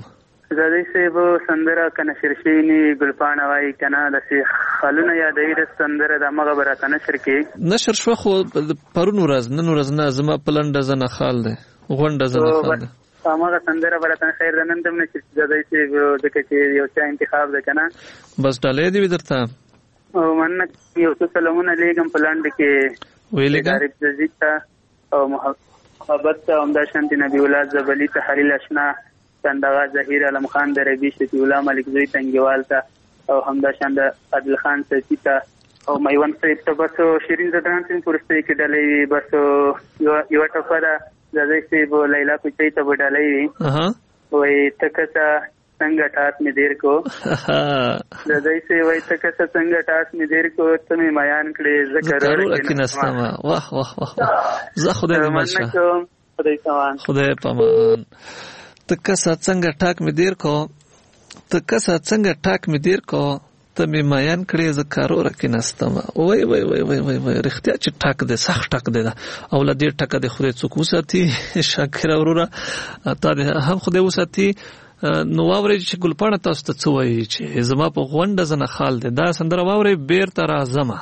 زادی صاحب سندره کنه شرشینی ګلپاڼه وای کنه د خلونه یادوي د سندره د مغه برات نشر کې نشر شو خو پرون ورځ نن ورځ نه زما پلنډه زنه خال ده غونډه زنه خال ده هغه سندره برات خیر د نن دم نه چې زادی صاحب د کې یو څه انتخاب ده کنه بس ډالې دی درته او مننه یو څه سلامونه لګم پلانډ کې ویلې غریب زیتا او محبت عمدہ شانتی نبی ولاد زبلی تحلیل اشنا چندغا ظهیر علم خان دربی شفیع الله ملک زوی تنگوال تا او همدا شاند عادل خان سیتی تا او میوان صاحب ته بس شیرین زدران سین پرسته کې ډلې بس یو ټکا دا زدای صاحب لیلا کوچي ته ډلې وای تکتا څنګه ټاس می دیر کو زدای صاحب وای تکتا څنګه ټاس می دیر کو ته می میان کړي ذکر کې نستما واه واه واه زه خدای دې ماشه خدای پامان تکسا څنګه ټاک می دیر کو ته می میان کړي ز کارو رکې نستما وای وای وای وای وای رښتیا چې ټاک دې سخت ټاک دې او لدې ټاک دې خوري څوک وساتي شاکر اوره تا دې هم خدای وساتي نو واورې چې ګلپاڼه تاسو ته څه وایي چې زما په غونډه زنه خال دې دا سندره واورې بیرته راځمه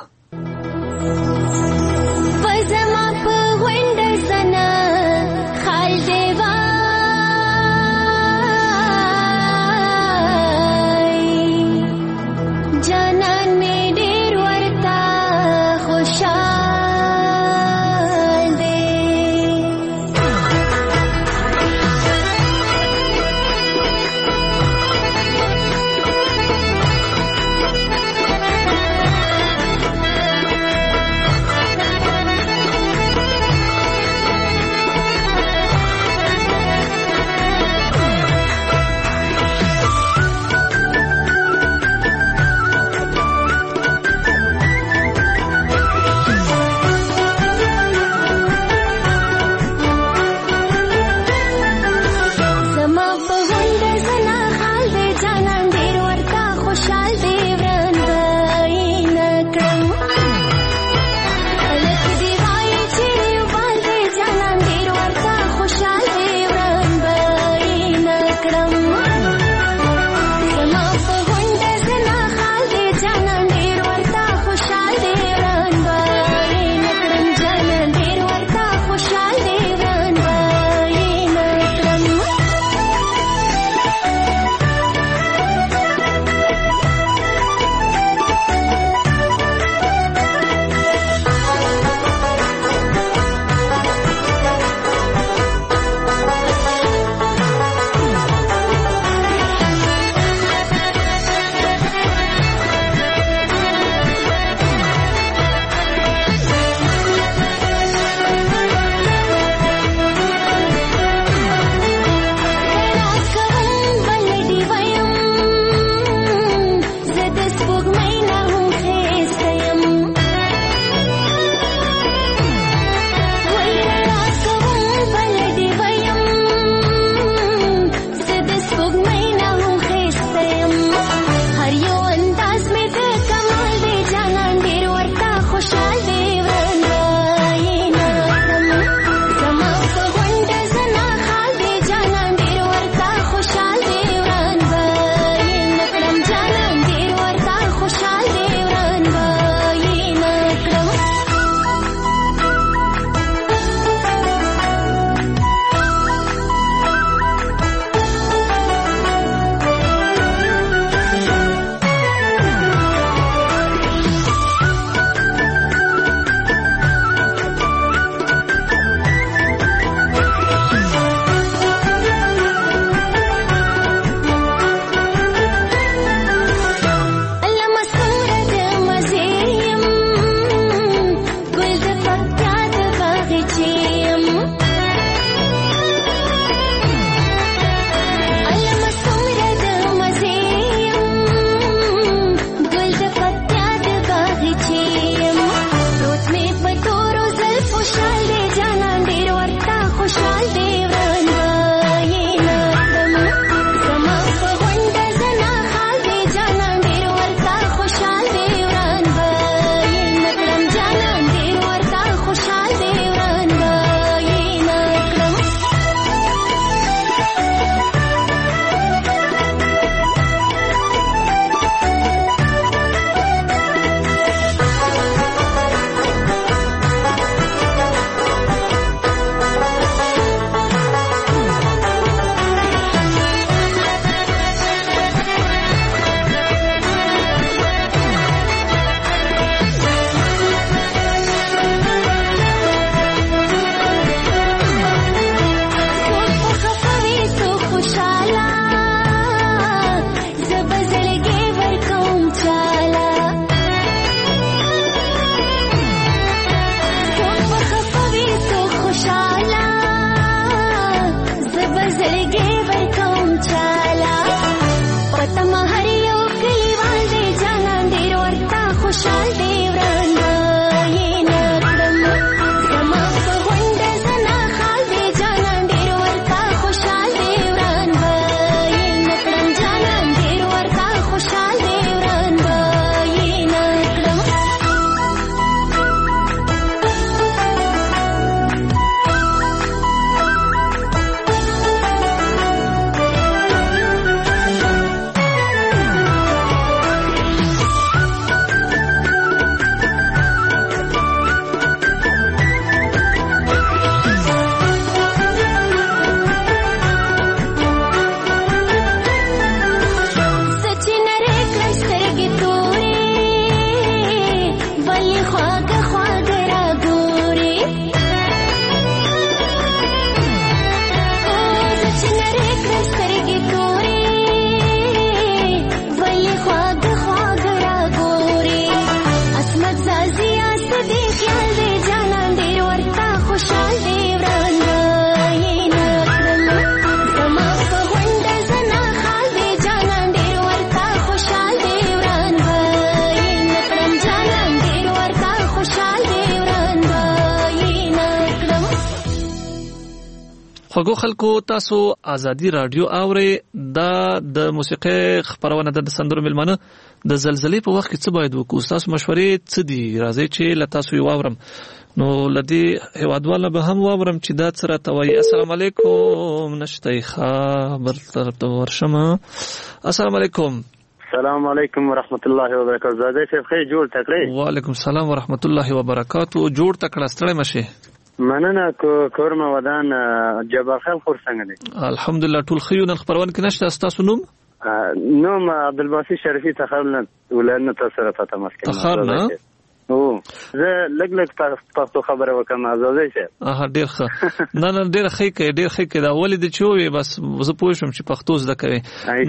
خوږو خلکو تاسو ازادي رادیو اورئ دا د موسیقي خبرونه د سندرو ملمنه د زلزلې په وخت کې څه باید وکړو تاسو مشورې څه دي راځي چې له تاسو یو اورم نو لدی هوادواله به هم واورم چې دا څه راته وایي. السلام علیکم نشته خبر ته ورشم. السلام علیکم. السلام علیکم ورحمت الله وبرکاته. زاده صاحب خیر جوړ تکړه. وعلیکم السلام ورحمت الله وبرکاته. جوړ تکړه ستړی مشه. مننه کورم ودان جبار خان خور څنګه دي؟ الحمدلله ټول خيو نن خبرونه کې نشته. تاسو نوم؟ نوم عبدالباسط شریفی تخارن ولایت تاسو ته مسکن. تخارن او زه لګ تاسو خبره وکم ازازه شه. ډیر ښه. نه ډیر ښه کې دا ولې د چوي بس زه پوه شم چې پښتو زده کوي.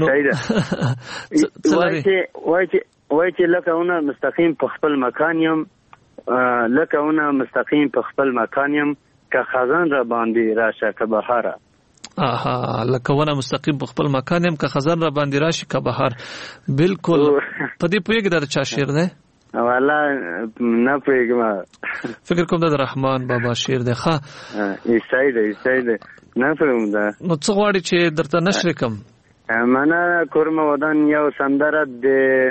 وای چې لکهونه مستقیم په خپل مکان یم لکهونه مستقیم په خپل مکان یم که خزان را باندې راشه که بهاره. لکهونه مستقیم په خپل مکان یم که خزان را باندې راشي که بهار. بالکل په دې پوهیږئ دا چا شعر دی؟ والله نه پوهیږم. فکر کوم د رحمان بابا شعر دی. ښه عیسی دی نه پوهیږم دا. نو څه غواړي چې درته نشر کم؟ منه کورم ودان یو سندره د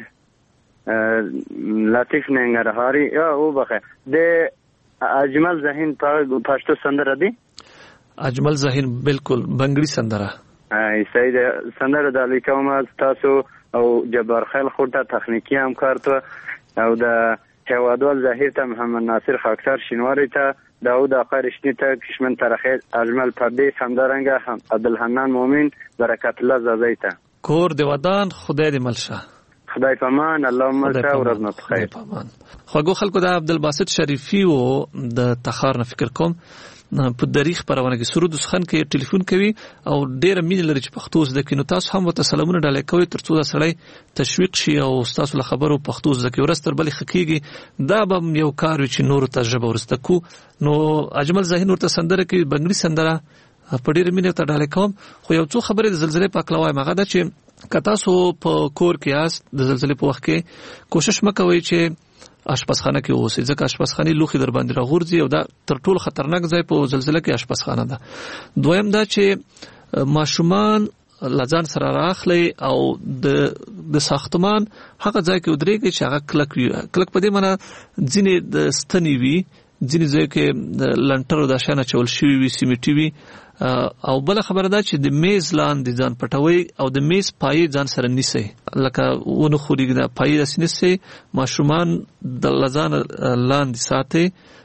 لطیف ننګرهاري او بخه د اجمل ذهین پښتو سندره دی. اجمل ذهین بالکل بنگړي سندره. صحیح ده. سندره د لیکوم تاسو او جبار خیل خورته تخنیکی همکار ته او د هوادوال ظاهر ته محمد ناصر خاکسار شینواری ته داود آقا رشنی ته کشمن ترخی اجمل پردی سمدارنگه عبدالحنان مومن برکت الله زازی ته کور دی ودان خدای دی ملشه. خدای پامان اللهم صل ورځ خیر. خوږو خلکو د عبدالباسط شریفی او د تخار نه فکر کوم په دریخ پرونه کې سرود خان کې ټلیفون کوي او ډیره مين لري چې پښتو زده کینو تاسو هم وته سلامونه ډالۍ کوي ترڅو دا سړی تشویق شي او تاسو له خبرو پښتو زده کوي ورستر بل خکېږي دا به یو کار وي چې نور ته ژبه ورسته کو. نو اجمل ذهین ورته سندره کې بنگړي سندره په ډیره مين ته ډالۍ کوم. خو یو څو خبرې د زلزلې په اړه وایم هغه دا چې که تاسو په کور کې یاست د زلزلې په وخت کې کوشش مکوئ چې اشپزخانه کې اوسئ ځکه اشپزخانه لوخي در باندې راغورځي او دا تر ټولو خطرناک ځای په زلزلې کې اشپزخانه ده. دویم دا چې ماشومان لزان سره راخلي او د ساختمان هغه ځای کې ودرېږي چې هغه کلک وي. کلک په دې معنی ځینې د ستنې وي ځینې ځای کې لنټرو د شانه چول شوی وي سیمټي وي او بل خبره ده چې د میز لاندې ځان پټوي او د میز پای ځان سره نیسي لکه ونه خوري د پای د سینسي ماشومان د لزان لاندې ساتي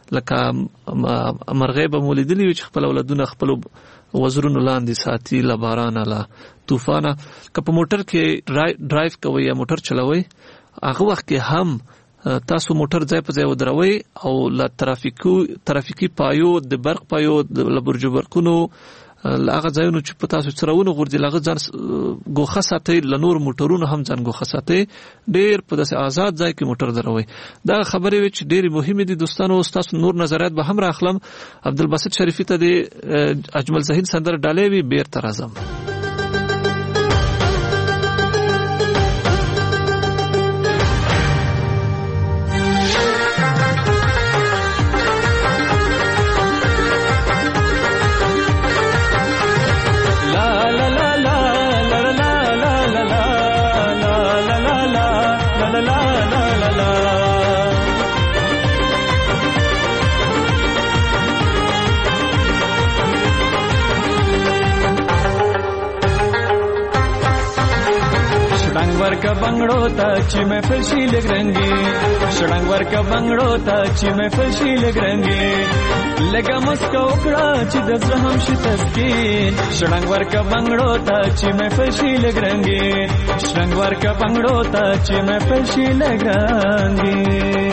لکه مرغۍ به مولیدلی چې خپل اولادونه خپل وزرونو لاندې ساتي لباران لا طوفان. که په موټر کې ډرایو کوي یا موټر چلوي هغه وخت کې هم تاسو موټر ځای په ځای ودروي او لا ترافیکي پایو د برق پایو د لبرجو برقونو هغه ځایونو چې په تاسو سرهونه غورځي هغه ځان ګوښه ساتي لنور موټرونو هم ځان ګوښه ساتي ډېر په داسې آزاد ځای کې موټر دروي. دا خبرې وي چې ډېرې مهمې دي دوستانو. تاسو نور نظریات به هم راخلم. عبدالباسط شریفی ته د اجمل ذهین سندره ډالۍ وي بیرته راځم. ورکا بنگړو ته چې محفل شي لګرنګي شړنګ ورکا بنگړو ته چې محفل شي لګرنګي لګا مسکو کړه چې د زړه هم شي تسکین شړنګ ورکا بنگړو ته چې محفل شي لګرنګي شړنګ ورکا بنگړو ته چې محفل شي لګرنګي.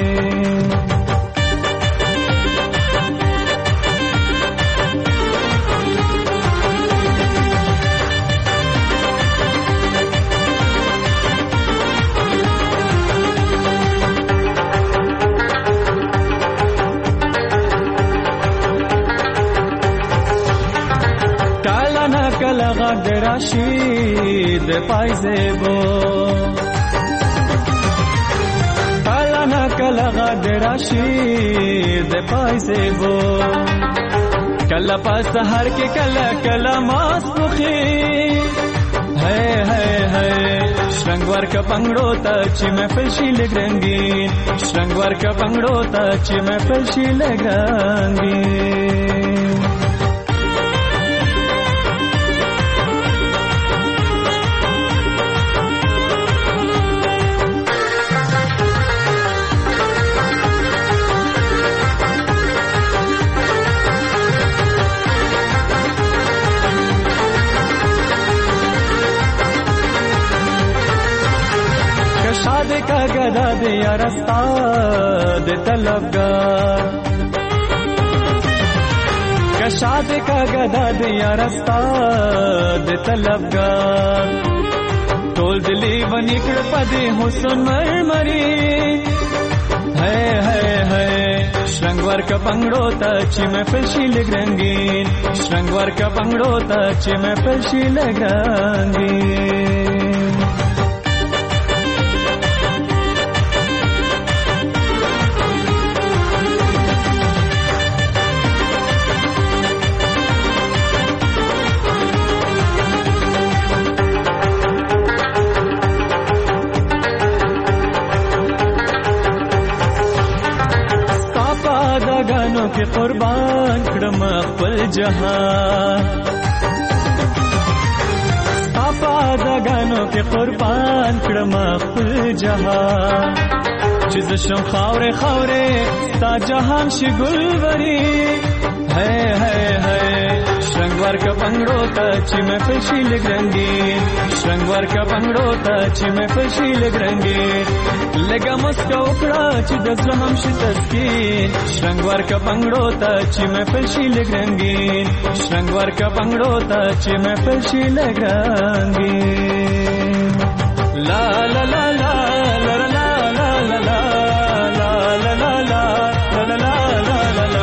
راشي د پایزبو کالا نا کلا غد راشي د پایزبو کله په سحر کې کله ماسپخې ہے شرنګ ورکه پنګړو ته چې محفل شي لږ رنګین شرنګ ورکه پنګړو ته چې محفل شي لږ رنګین का गदा दे रस्ता दे तलबगार कशाद का गदा दे रस्ता दे तलबगार टोल दिली वनिकड़ पदे हुस्न मरमरी है श्रृंगवर का पंगड़ो ची महफिल शी लग रंगीन श्रृंगवर का पंगड़ो ची महफिल शी लग रंगीन के कुर्बान कड़म खपल जहां पापा दगानों के कुर्बान कड़म खपल जहां जिस शम खावरे खावरे ता जहां शिगुलवरी है श्रृंगवर का पंगड़ो ची महफिल शी लग रंगीन श्रृंगवर का पंगड़ो ची महफिल शी लग रंगीन लगा मुस्का उकड़ा ची दज़्र हमशी तस्कीन श्रृंगवर का पंगड़ो ची महफिल शी लग रंगीन श्रृंगवर का पंगड़ो ची महफिल शी लग रंगीन ला ला ला ला ला ला ला ला ला ला ला ला ला ला ला ला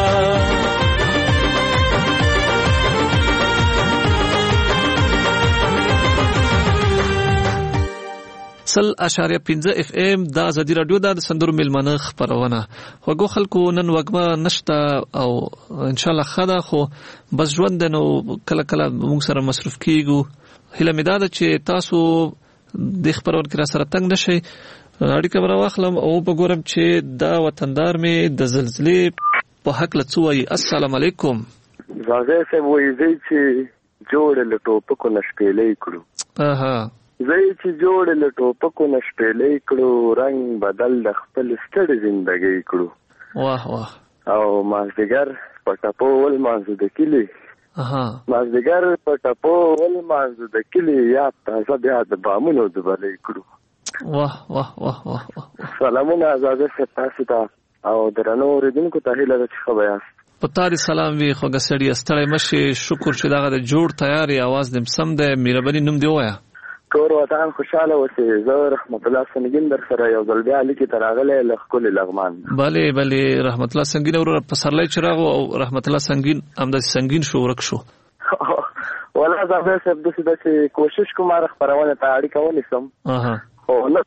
سل اشاریه 15 اف ام د ازادي رادیو د سندرو ملمنه خبرونه وګو خلکو نن وګما نشته او ان شاء الله خدا خو بس ژوند نو کله کله موږ سره مصروف کیږو هله مداد چې تاسو د خبرون کې را سره تنگ نشي اړیکه برا واخلم او وګورم چې دا وطندار می د زلزلې په حق لڅوي السلام علیکم زاغه سه وایي چې جوړ له ټوپکو نشپېلې کړو زئی چې جوړ له ټوپکو نشپېلې کړو رنگ بدل د خپل ستړي ژوندۍ کړو واه واه او مازدیګر پټاپو ول مازه د کلی مازدیګر پټاپو ول مازه د کلی یا تازه بیا د بامونو د بلې کړو واه واه واه واه سلامونه آزاد ستاسو ته او درنو اوریدونکو ته هیله ده چې ښه یاست پتاری سلام وی خوګه سړی ستړی مشه شکر چې دغه د جوړ تیاری आवाज دم سم ده مهرباني نوم دی وایا کور وطن خوشاله اوسې زه رحمت الله سنگین در سره یو ځل بیا لیکي تراغله لخل لغمان بله رحمت الله سنگین ور پسرلای چراغ او رحمت الله سنگین امد سنگین شو ورک شو ولا زه سب د څه کوشش کوم خبرونه ته اړیکه ونیسم او نه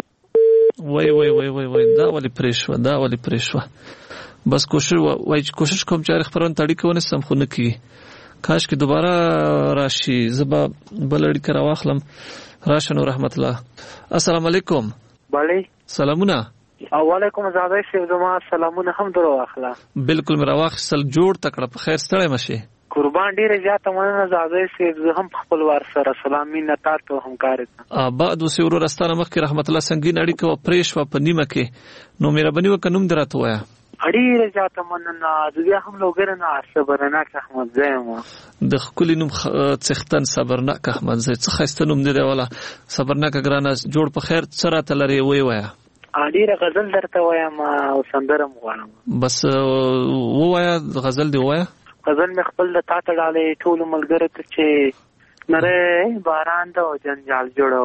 وای دا ولی پریشوا بس کوشش کوم چې خبرونه ته اړیکه ونیسم خو نه کی کاش کې دوباره راشي زبا بلړی کرا واخلم راشنو رحمت الله السلام علیکم بله سلامونه وعلیکم زاده شیخ زما سلامونه هم درو واخلا بالکل میرا واخل جوړ تکړه په خیر ستړی مشه قربان ډیره زیاته مننه زاده شیخ زه هم خپل وار سره سلامي نتا ته همکار بعد وسورو رستانه مخ کې رحمت الله سنگین اړیکه او پریش و په نیمه کې نو مهرباني وکنوم دراته وایا ډیره زیاته مننه زه هم لوګرنه صبرناک احمد زیم د خپل نوم څختن صبرناک احمد زې څه خسته نوم دی ولا صبرناک ګرانه جوړ په خیر سره تلری وای وایا ډیره غزل درته وایم او سندرم غواړم بس وایا غزل دی وایا غزل مې خپل د تا ته ډالې ټول ملګرو ته چې نره باران د جنجال جوړو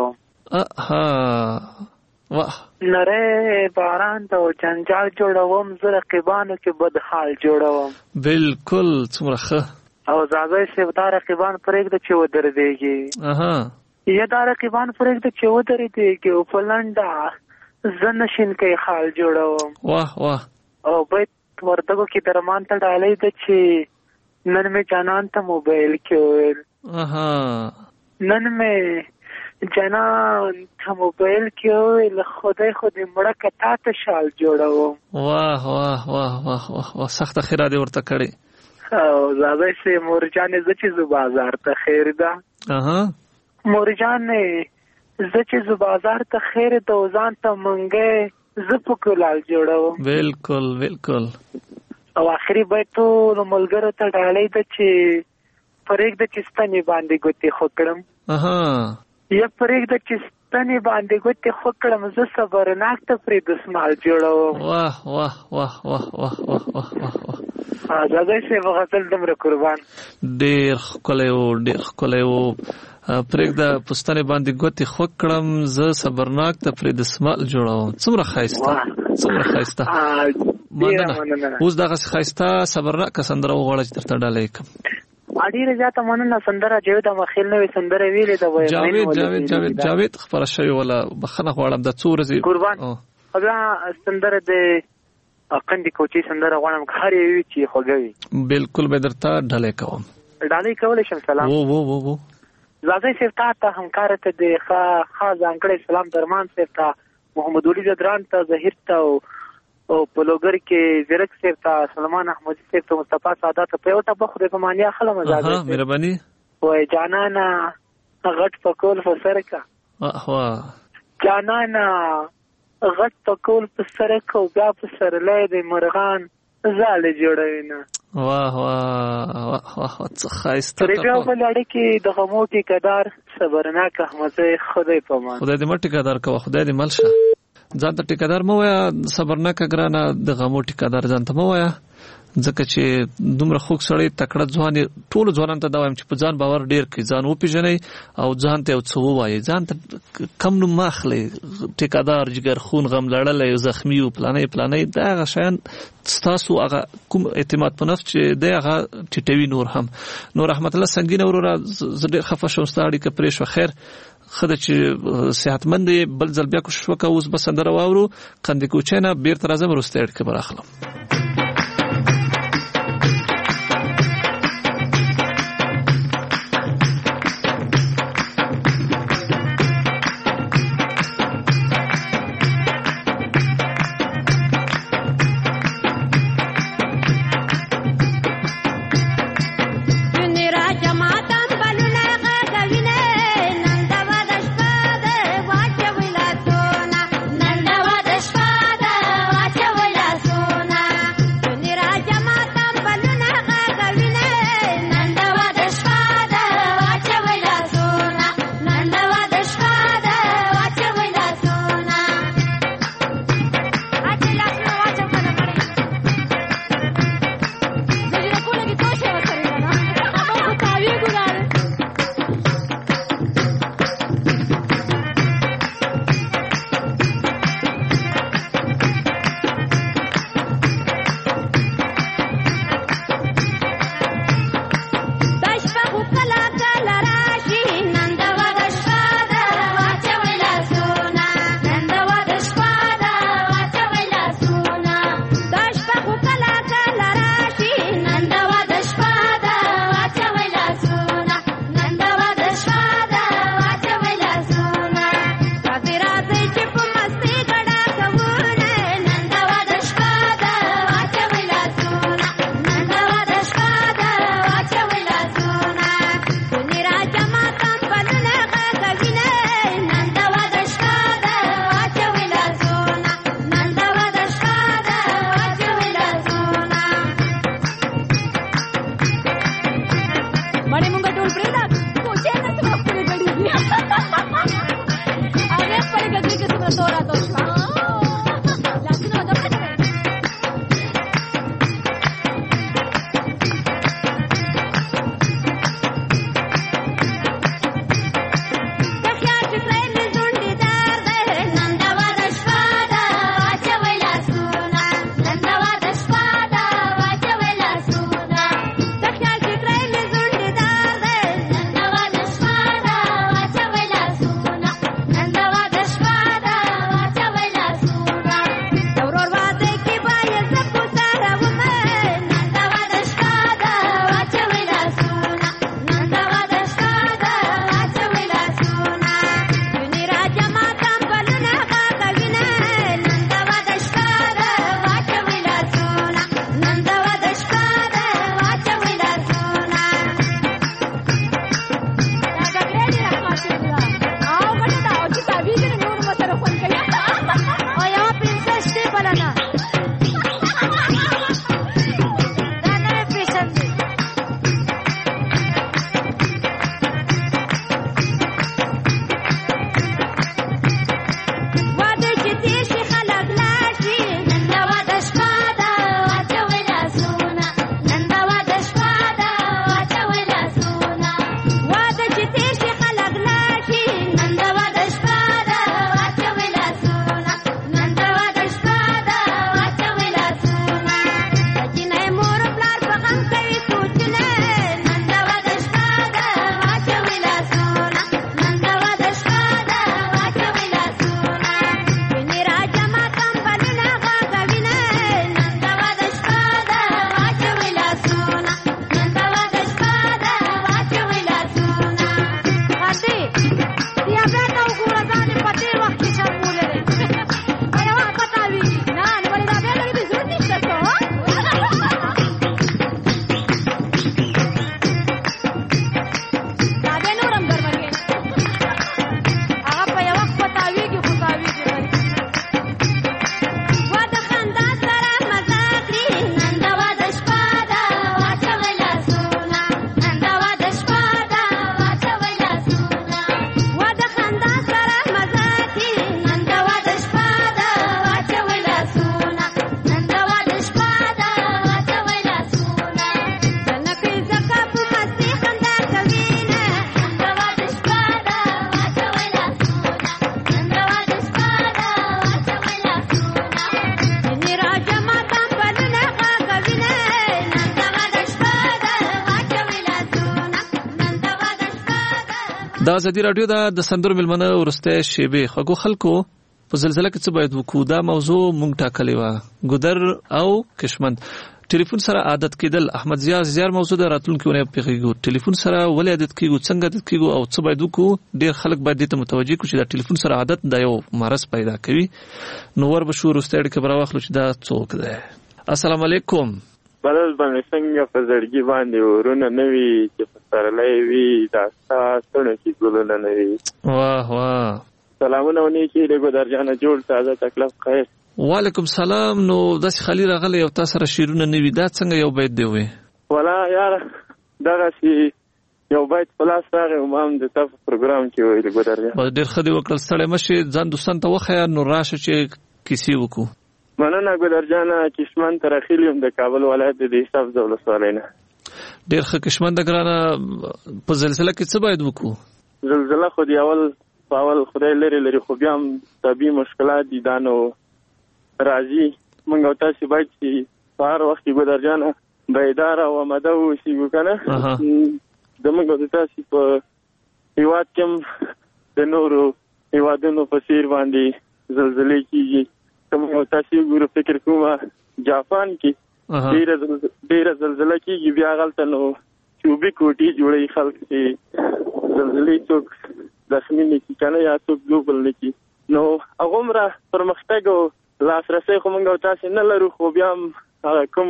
واه نره باران د جنجال جوړوم زه رقیبانو کې بدحال جوړوم بالکل څومره ښه او زاغه سه دا رقیبان پرېږده چې ودرېږي یا دا رقیبان پرېږده چې ودرېږي او فلنډا زنشین کې حال جوړوم واه او بیت ورتګو کې درمان ته ډالې د چې نن مې جانان ته موبایل کې وویل نن مې جانان ته موبایل کې وویل خدای خو دې مړه که تا ته شال جوړوم. واه واه واه واه واه سخته خیره دې ورته کړې. او زاده سي مورجانې زه چې زه بازار ته خیر ده مورجانې زه چې زه بازار ته خیر ده ځان ته منګې زه په کلال جوړوم. بالکل بالکل. او آخري بیت ټول ملګرو ته ډالۍ ده چې پرېږده چې ستنې باندې ګوتې خو کړم یا پرېږده چې ستنې باندې ګوتې خو کړم زه صبرناک ته پرې دسمال جوړوم. واه واه واه واه واه واه واه واه زاده صاحب غزل دومره قربان ډېر ښکلی و ډېر ښکلی و. پرېږده پوستنې باندې ګوتې خوږ کړم زه صبرناک ته پرې دسمال جوړوم. څومره ښایسته څومره ښایسته. مننه. اوس دغسې ښایسته صبرناکه سندره وغواړه چې درته ډالۍ کړم. ډېره زیاته مننه. سندره جاوید مخیل نوې سندره ویلې ده. جاوید خپره شوې وله بخښنه غواړم د څو ورځې قربان. بیا سندره د قندي کوچي سندره غواړم هر یوې چې خوږه وي. بالکل به درته ډالۍ کوم. ډالۍ کولی شم. سلام و زاده صاحب ته همکار ته د ښه ځانګړی سلام درمان صاحب ته محمد ولي جدران ته ظهیر ته او په لوګر کې زیرک صاحب ته سلمان احمدي صاحب ته مصطفی سعادت په یو ټبه خو د پمانیا خلم زاده مهرباني وای جانانا غټ پکول فسرکا جانانا غټ پکول فسرکا او بیا فسرلې د مرغان زاله جوړوینه. واه واه واه څه ښایسته. بیا په لړ کې د غمو ټیکدار صبرناک احمد خدای پمان. خدای دې مټ ټیکدار کوه. خدای دې مل شه. ځان ته ټیکدار مو وایه صبرناک ګرانه د غمو ټیکدار ځان ته مو وایه ځکه چې دومره خوږ سړی تکړه ځوان ټولو ځوانانو ته دا وایم چې په ځان باور ډېر کړئ ځان وپېژنئ او ځان ته یو څه ووایئ. ځان ته کم نوم مه اخلئ. ټیکدار جګر خون غم لړلی زخمي و پلانی دا هغه شیان ستاسو هغه کوم اعتماد په نفس چې دی هغه ټیټوي نور هم. نو رحمت الله سنګینه وروره زه ډېر خفه شوم ستا اړیکه پرې شوه. خیر ښه ده چې صحتمند یې. بل ځل بیا کوشش وکړه. اوس به سندره واورو قندي کوچۍ نه بېرته راځم وروستۍ اړیکه به راخلم. Nanda دا ازادي رادیو د سندرو ملمنه ورسته شیبه خو خلکو په زلزلہ کې څه باید وکړو دا موضوع مونږ ټاکلې و ګودر او کشمند ټلیفون سره عادت کېدل احمد زیار موضوع د راتلونکو نه پیغیږي ټلیفون سره ولې عادت کېږي څنګه عادت کېږي او څه باید وکړو ډېر خلک باید دې ته متوجي کړي چې دا ټلیفون سره عادت د یو مرض پیدا کوي نو ور به شو ورسته کې برا واخلو چې دا څوک دی السلام علیکم بلل باندې څنګه په زړګي باندې ورونه نوي چې په سرلې وي دا تاسو نه کې ګلونه نوي واه واه سلامونه ونی کې له ګودرجانه جوړ تازه تکلیف خیر وعلیکم سلام نو داس خلی راغله یو تاسو سره شیرونه نوي دا څنګه یو بیت دی وي ولا یار دغه شی یو بیت پلاس راغی او مام د تاسو پروګرام کې وی له ګودرجانه ډېر خدي وکړل ستړی مشه ځان دوستان ته وخیا نو راشه چې کیسې وکړو مننه ګودرجانه کشمن تر اخیلیم د کابل ولایت د حساب دولت سوالینه ډېر ښه کشمن د ګرانه په زلزلہ کې څه باید وکړو زلزلہ خو دی اول خدای لري خو بیا هم طبي مشکلات دي دانو راځي موږ تاسو باید چې هر وخت ګودرجانه بیدار او آماده اوسئ کنه د موږ تاسو په هیواد کې د نورو هیوادونو په څیر باندې زلزلې کیږي کوم تاسو ګورو فکر کومه جاپان کې ډیره زلزلہ کیږي بیا غلطه نو چوبي کوټي جوړي خلک چې زلزلې څوک دښمن نه کی کنه یا څوک ګلوبل نه کی نو هغه پرمختګ لاسرسي خو موږ تاسو نه لرو خو بیا کوم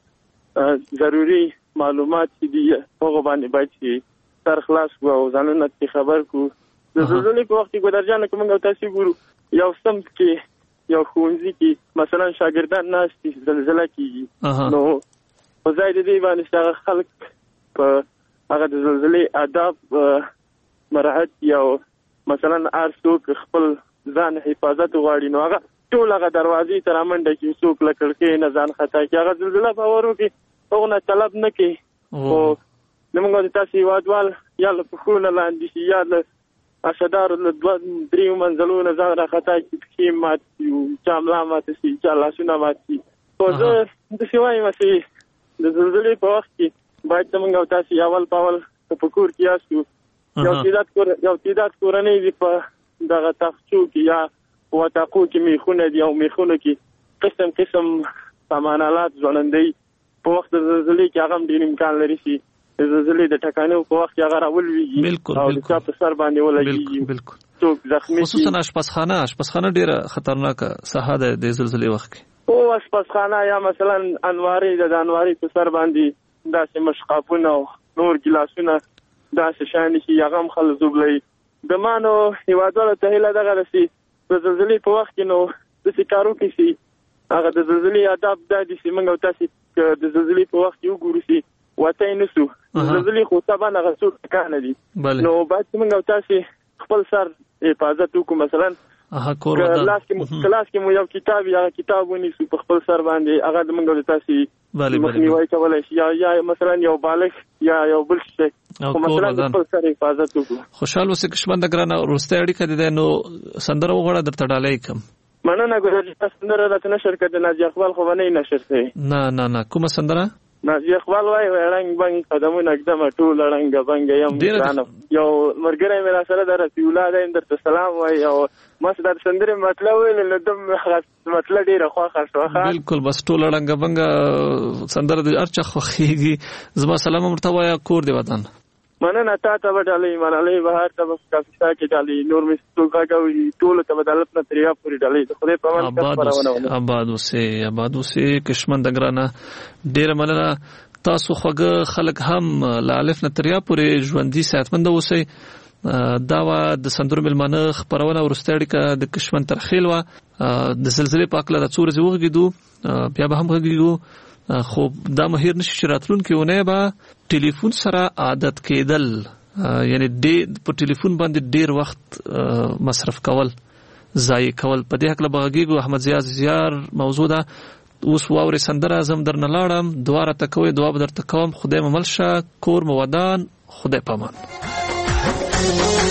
ضروری معلومات دي هغه باندې باید چې تر خلاص او ځانونه خبر کو د زلزلې په وخت کې ګودرجانه کوم تاسو ګورو یو سم کې یو خونځي کې مثلا شاګردان ناشتي زلزلہ کیږي نو په ځای دې باندې خلک په هغه د زلزلې آداب مراعات یو مثلا ارڅوک خپل ځان حفاظت غواړي نو هغه ټول هغه دروازې تر امنډه کې څوک لکړکې نه ځان خطا کې هغه زلزلہ باور وکي هغه طلب نه کوي او نمونږ تاسو وادوال یا له پخونه لاندې شي یا له اشدار له 2-3 منزلونو ځان را خطا کې مات یو چاملا مات شي چې لاسونه مات شي او زه د شوای مې د زلزلې په وخت کې باید څنګه تاسو اول پاول په کور کې یاستو یو تعداد کورنۍ دی په دغه تخچو کې یا وټاقو کې میخونه دي او میخونه کې قسم سامانالات ځوړندې په وخت د زلزلې کې هغه ډېر امکان لري چې د زلزلې د ټکانو په وخت کې هغه راولويږي او د چا په سر باندې ولګي بالکل څوک زخمي خصوصا اشپزخانه ډېره خطرناک ساحه ده د زلزلې وخت کې او اشپزخانه یا مثلا انواري په سر باندې داسې مشقاپونه او نور ګلاسونه داسې شان شي هغه هم خل زوبلې د مانو هیوادوالو ته هیله دغه رسي د زلزلې په وخت کې نو د سکارو کې شي هغه د زلزلې آداب د دې سیمنګ او تاسو د زلزلې په وخت یو ګورو شي وته نسو زلزلې خو تابع نه غوښتل کانه دي نو باید موږ تاسو خپل سر حفاظت وکړو مثلا کلاس کې مو یو کتاب ونیسو په خپل سر باندې هغه د موږ تاسو مخنیوي کولای شي یا مثلا یو بالغ یا یو بل شي خو مثلا خپل سر حفاظت وکړو خوشاله اوسې کشمند ګرانه ورسته اړیکه دي نو سندره وغوړه درته ډالۍ کوم مننه ګورې سندره راته نشر کړه نازي اقبال خو باندې نشر شي نه کومه سندره نازي اقبال وای رنگ بنګ قدمونه اقدم ټول رنگ بنګ یم یو مرګره مې را سره درته اولاد درته سلام وای او مصدر سندره مطلب ویل نو دم مطلب ډیره خوښه شوخه بالکل بس ټول رنگ بنګ سندره د ارچ خوخيږي زما سلام مرتوی کور دی وطن مننه تاسو بدلې منلې بهر ته کافي کې دالي نور مې څوګه کوي ټول ته بدلت نه تریا پوری دالي خدای په امان کې خبرونه آباد اوسه کشمند ګرانه ډیر مننه تاسو خوګه خلک هم لالف نه تریا پوری ژوندۍ صحتمند اوسئ دا د سندرو ملمنه خبرونه ورستړي کا د کشمند ترخیل وا د زلزلې په اړه د څور زوغیدو بیا به هم غږیږو خو دا مهیر نشي چې راتلونکي ونه به ټلیفون سره عادت کېدل یعنی په ټلیفون باندې ډیر وخت مصرف کول ضایع کول په دې حق له بغیګو احمد زیار موضوع ده اوس واوري سندره زم درنه لاړم دواره تکوي دعا به درته کوم خدای مملشه کور مودان خدای پامان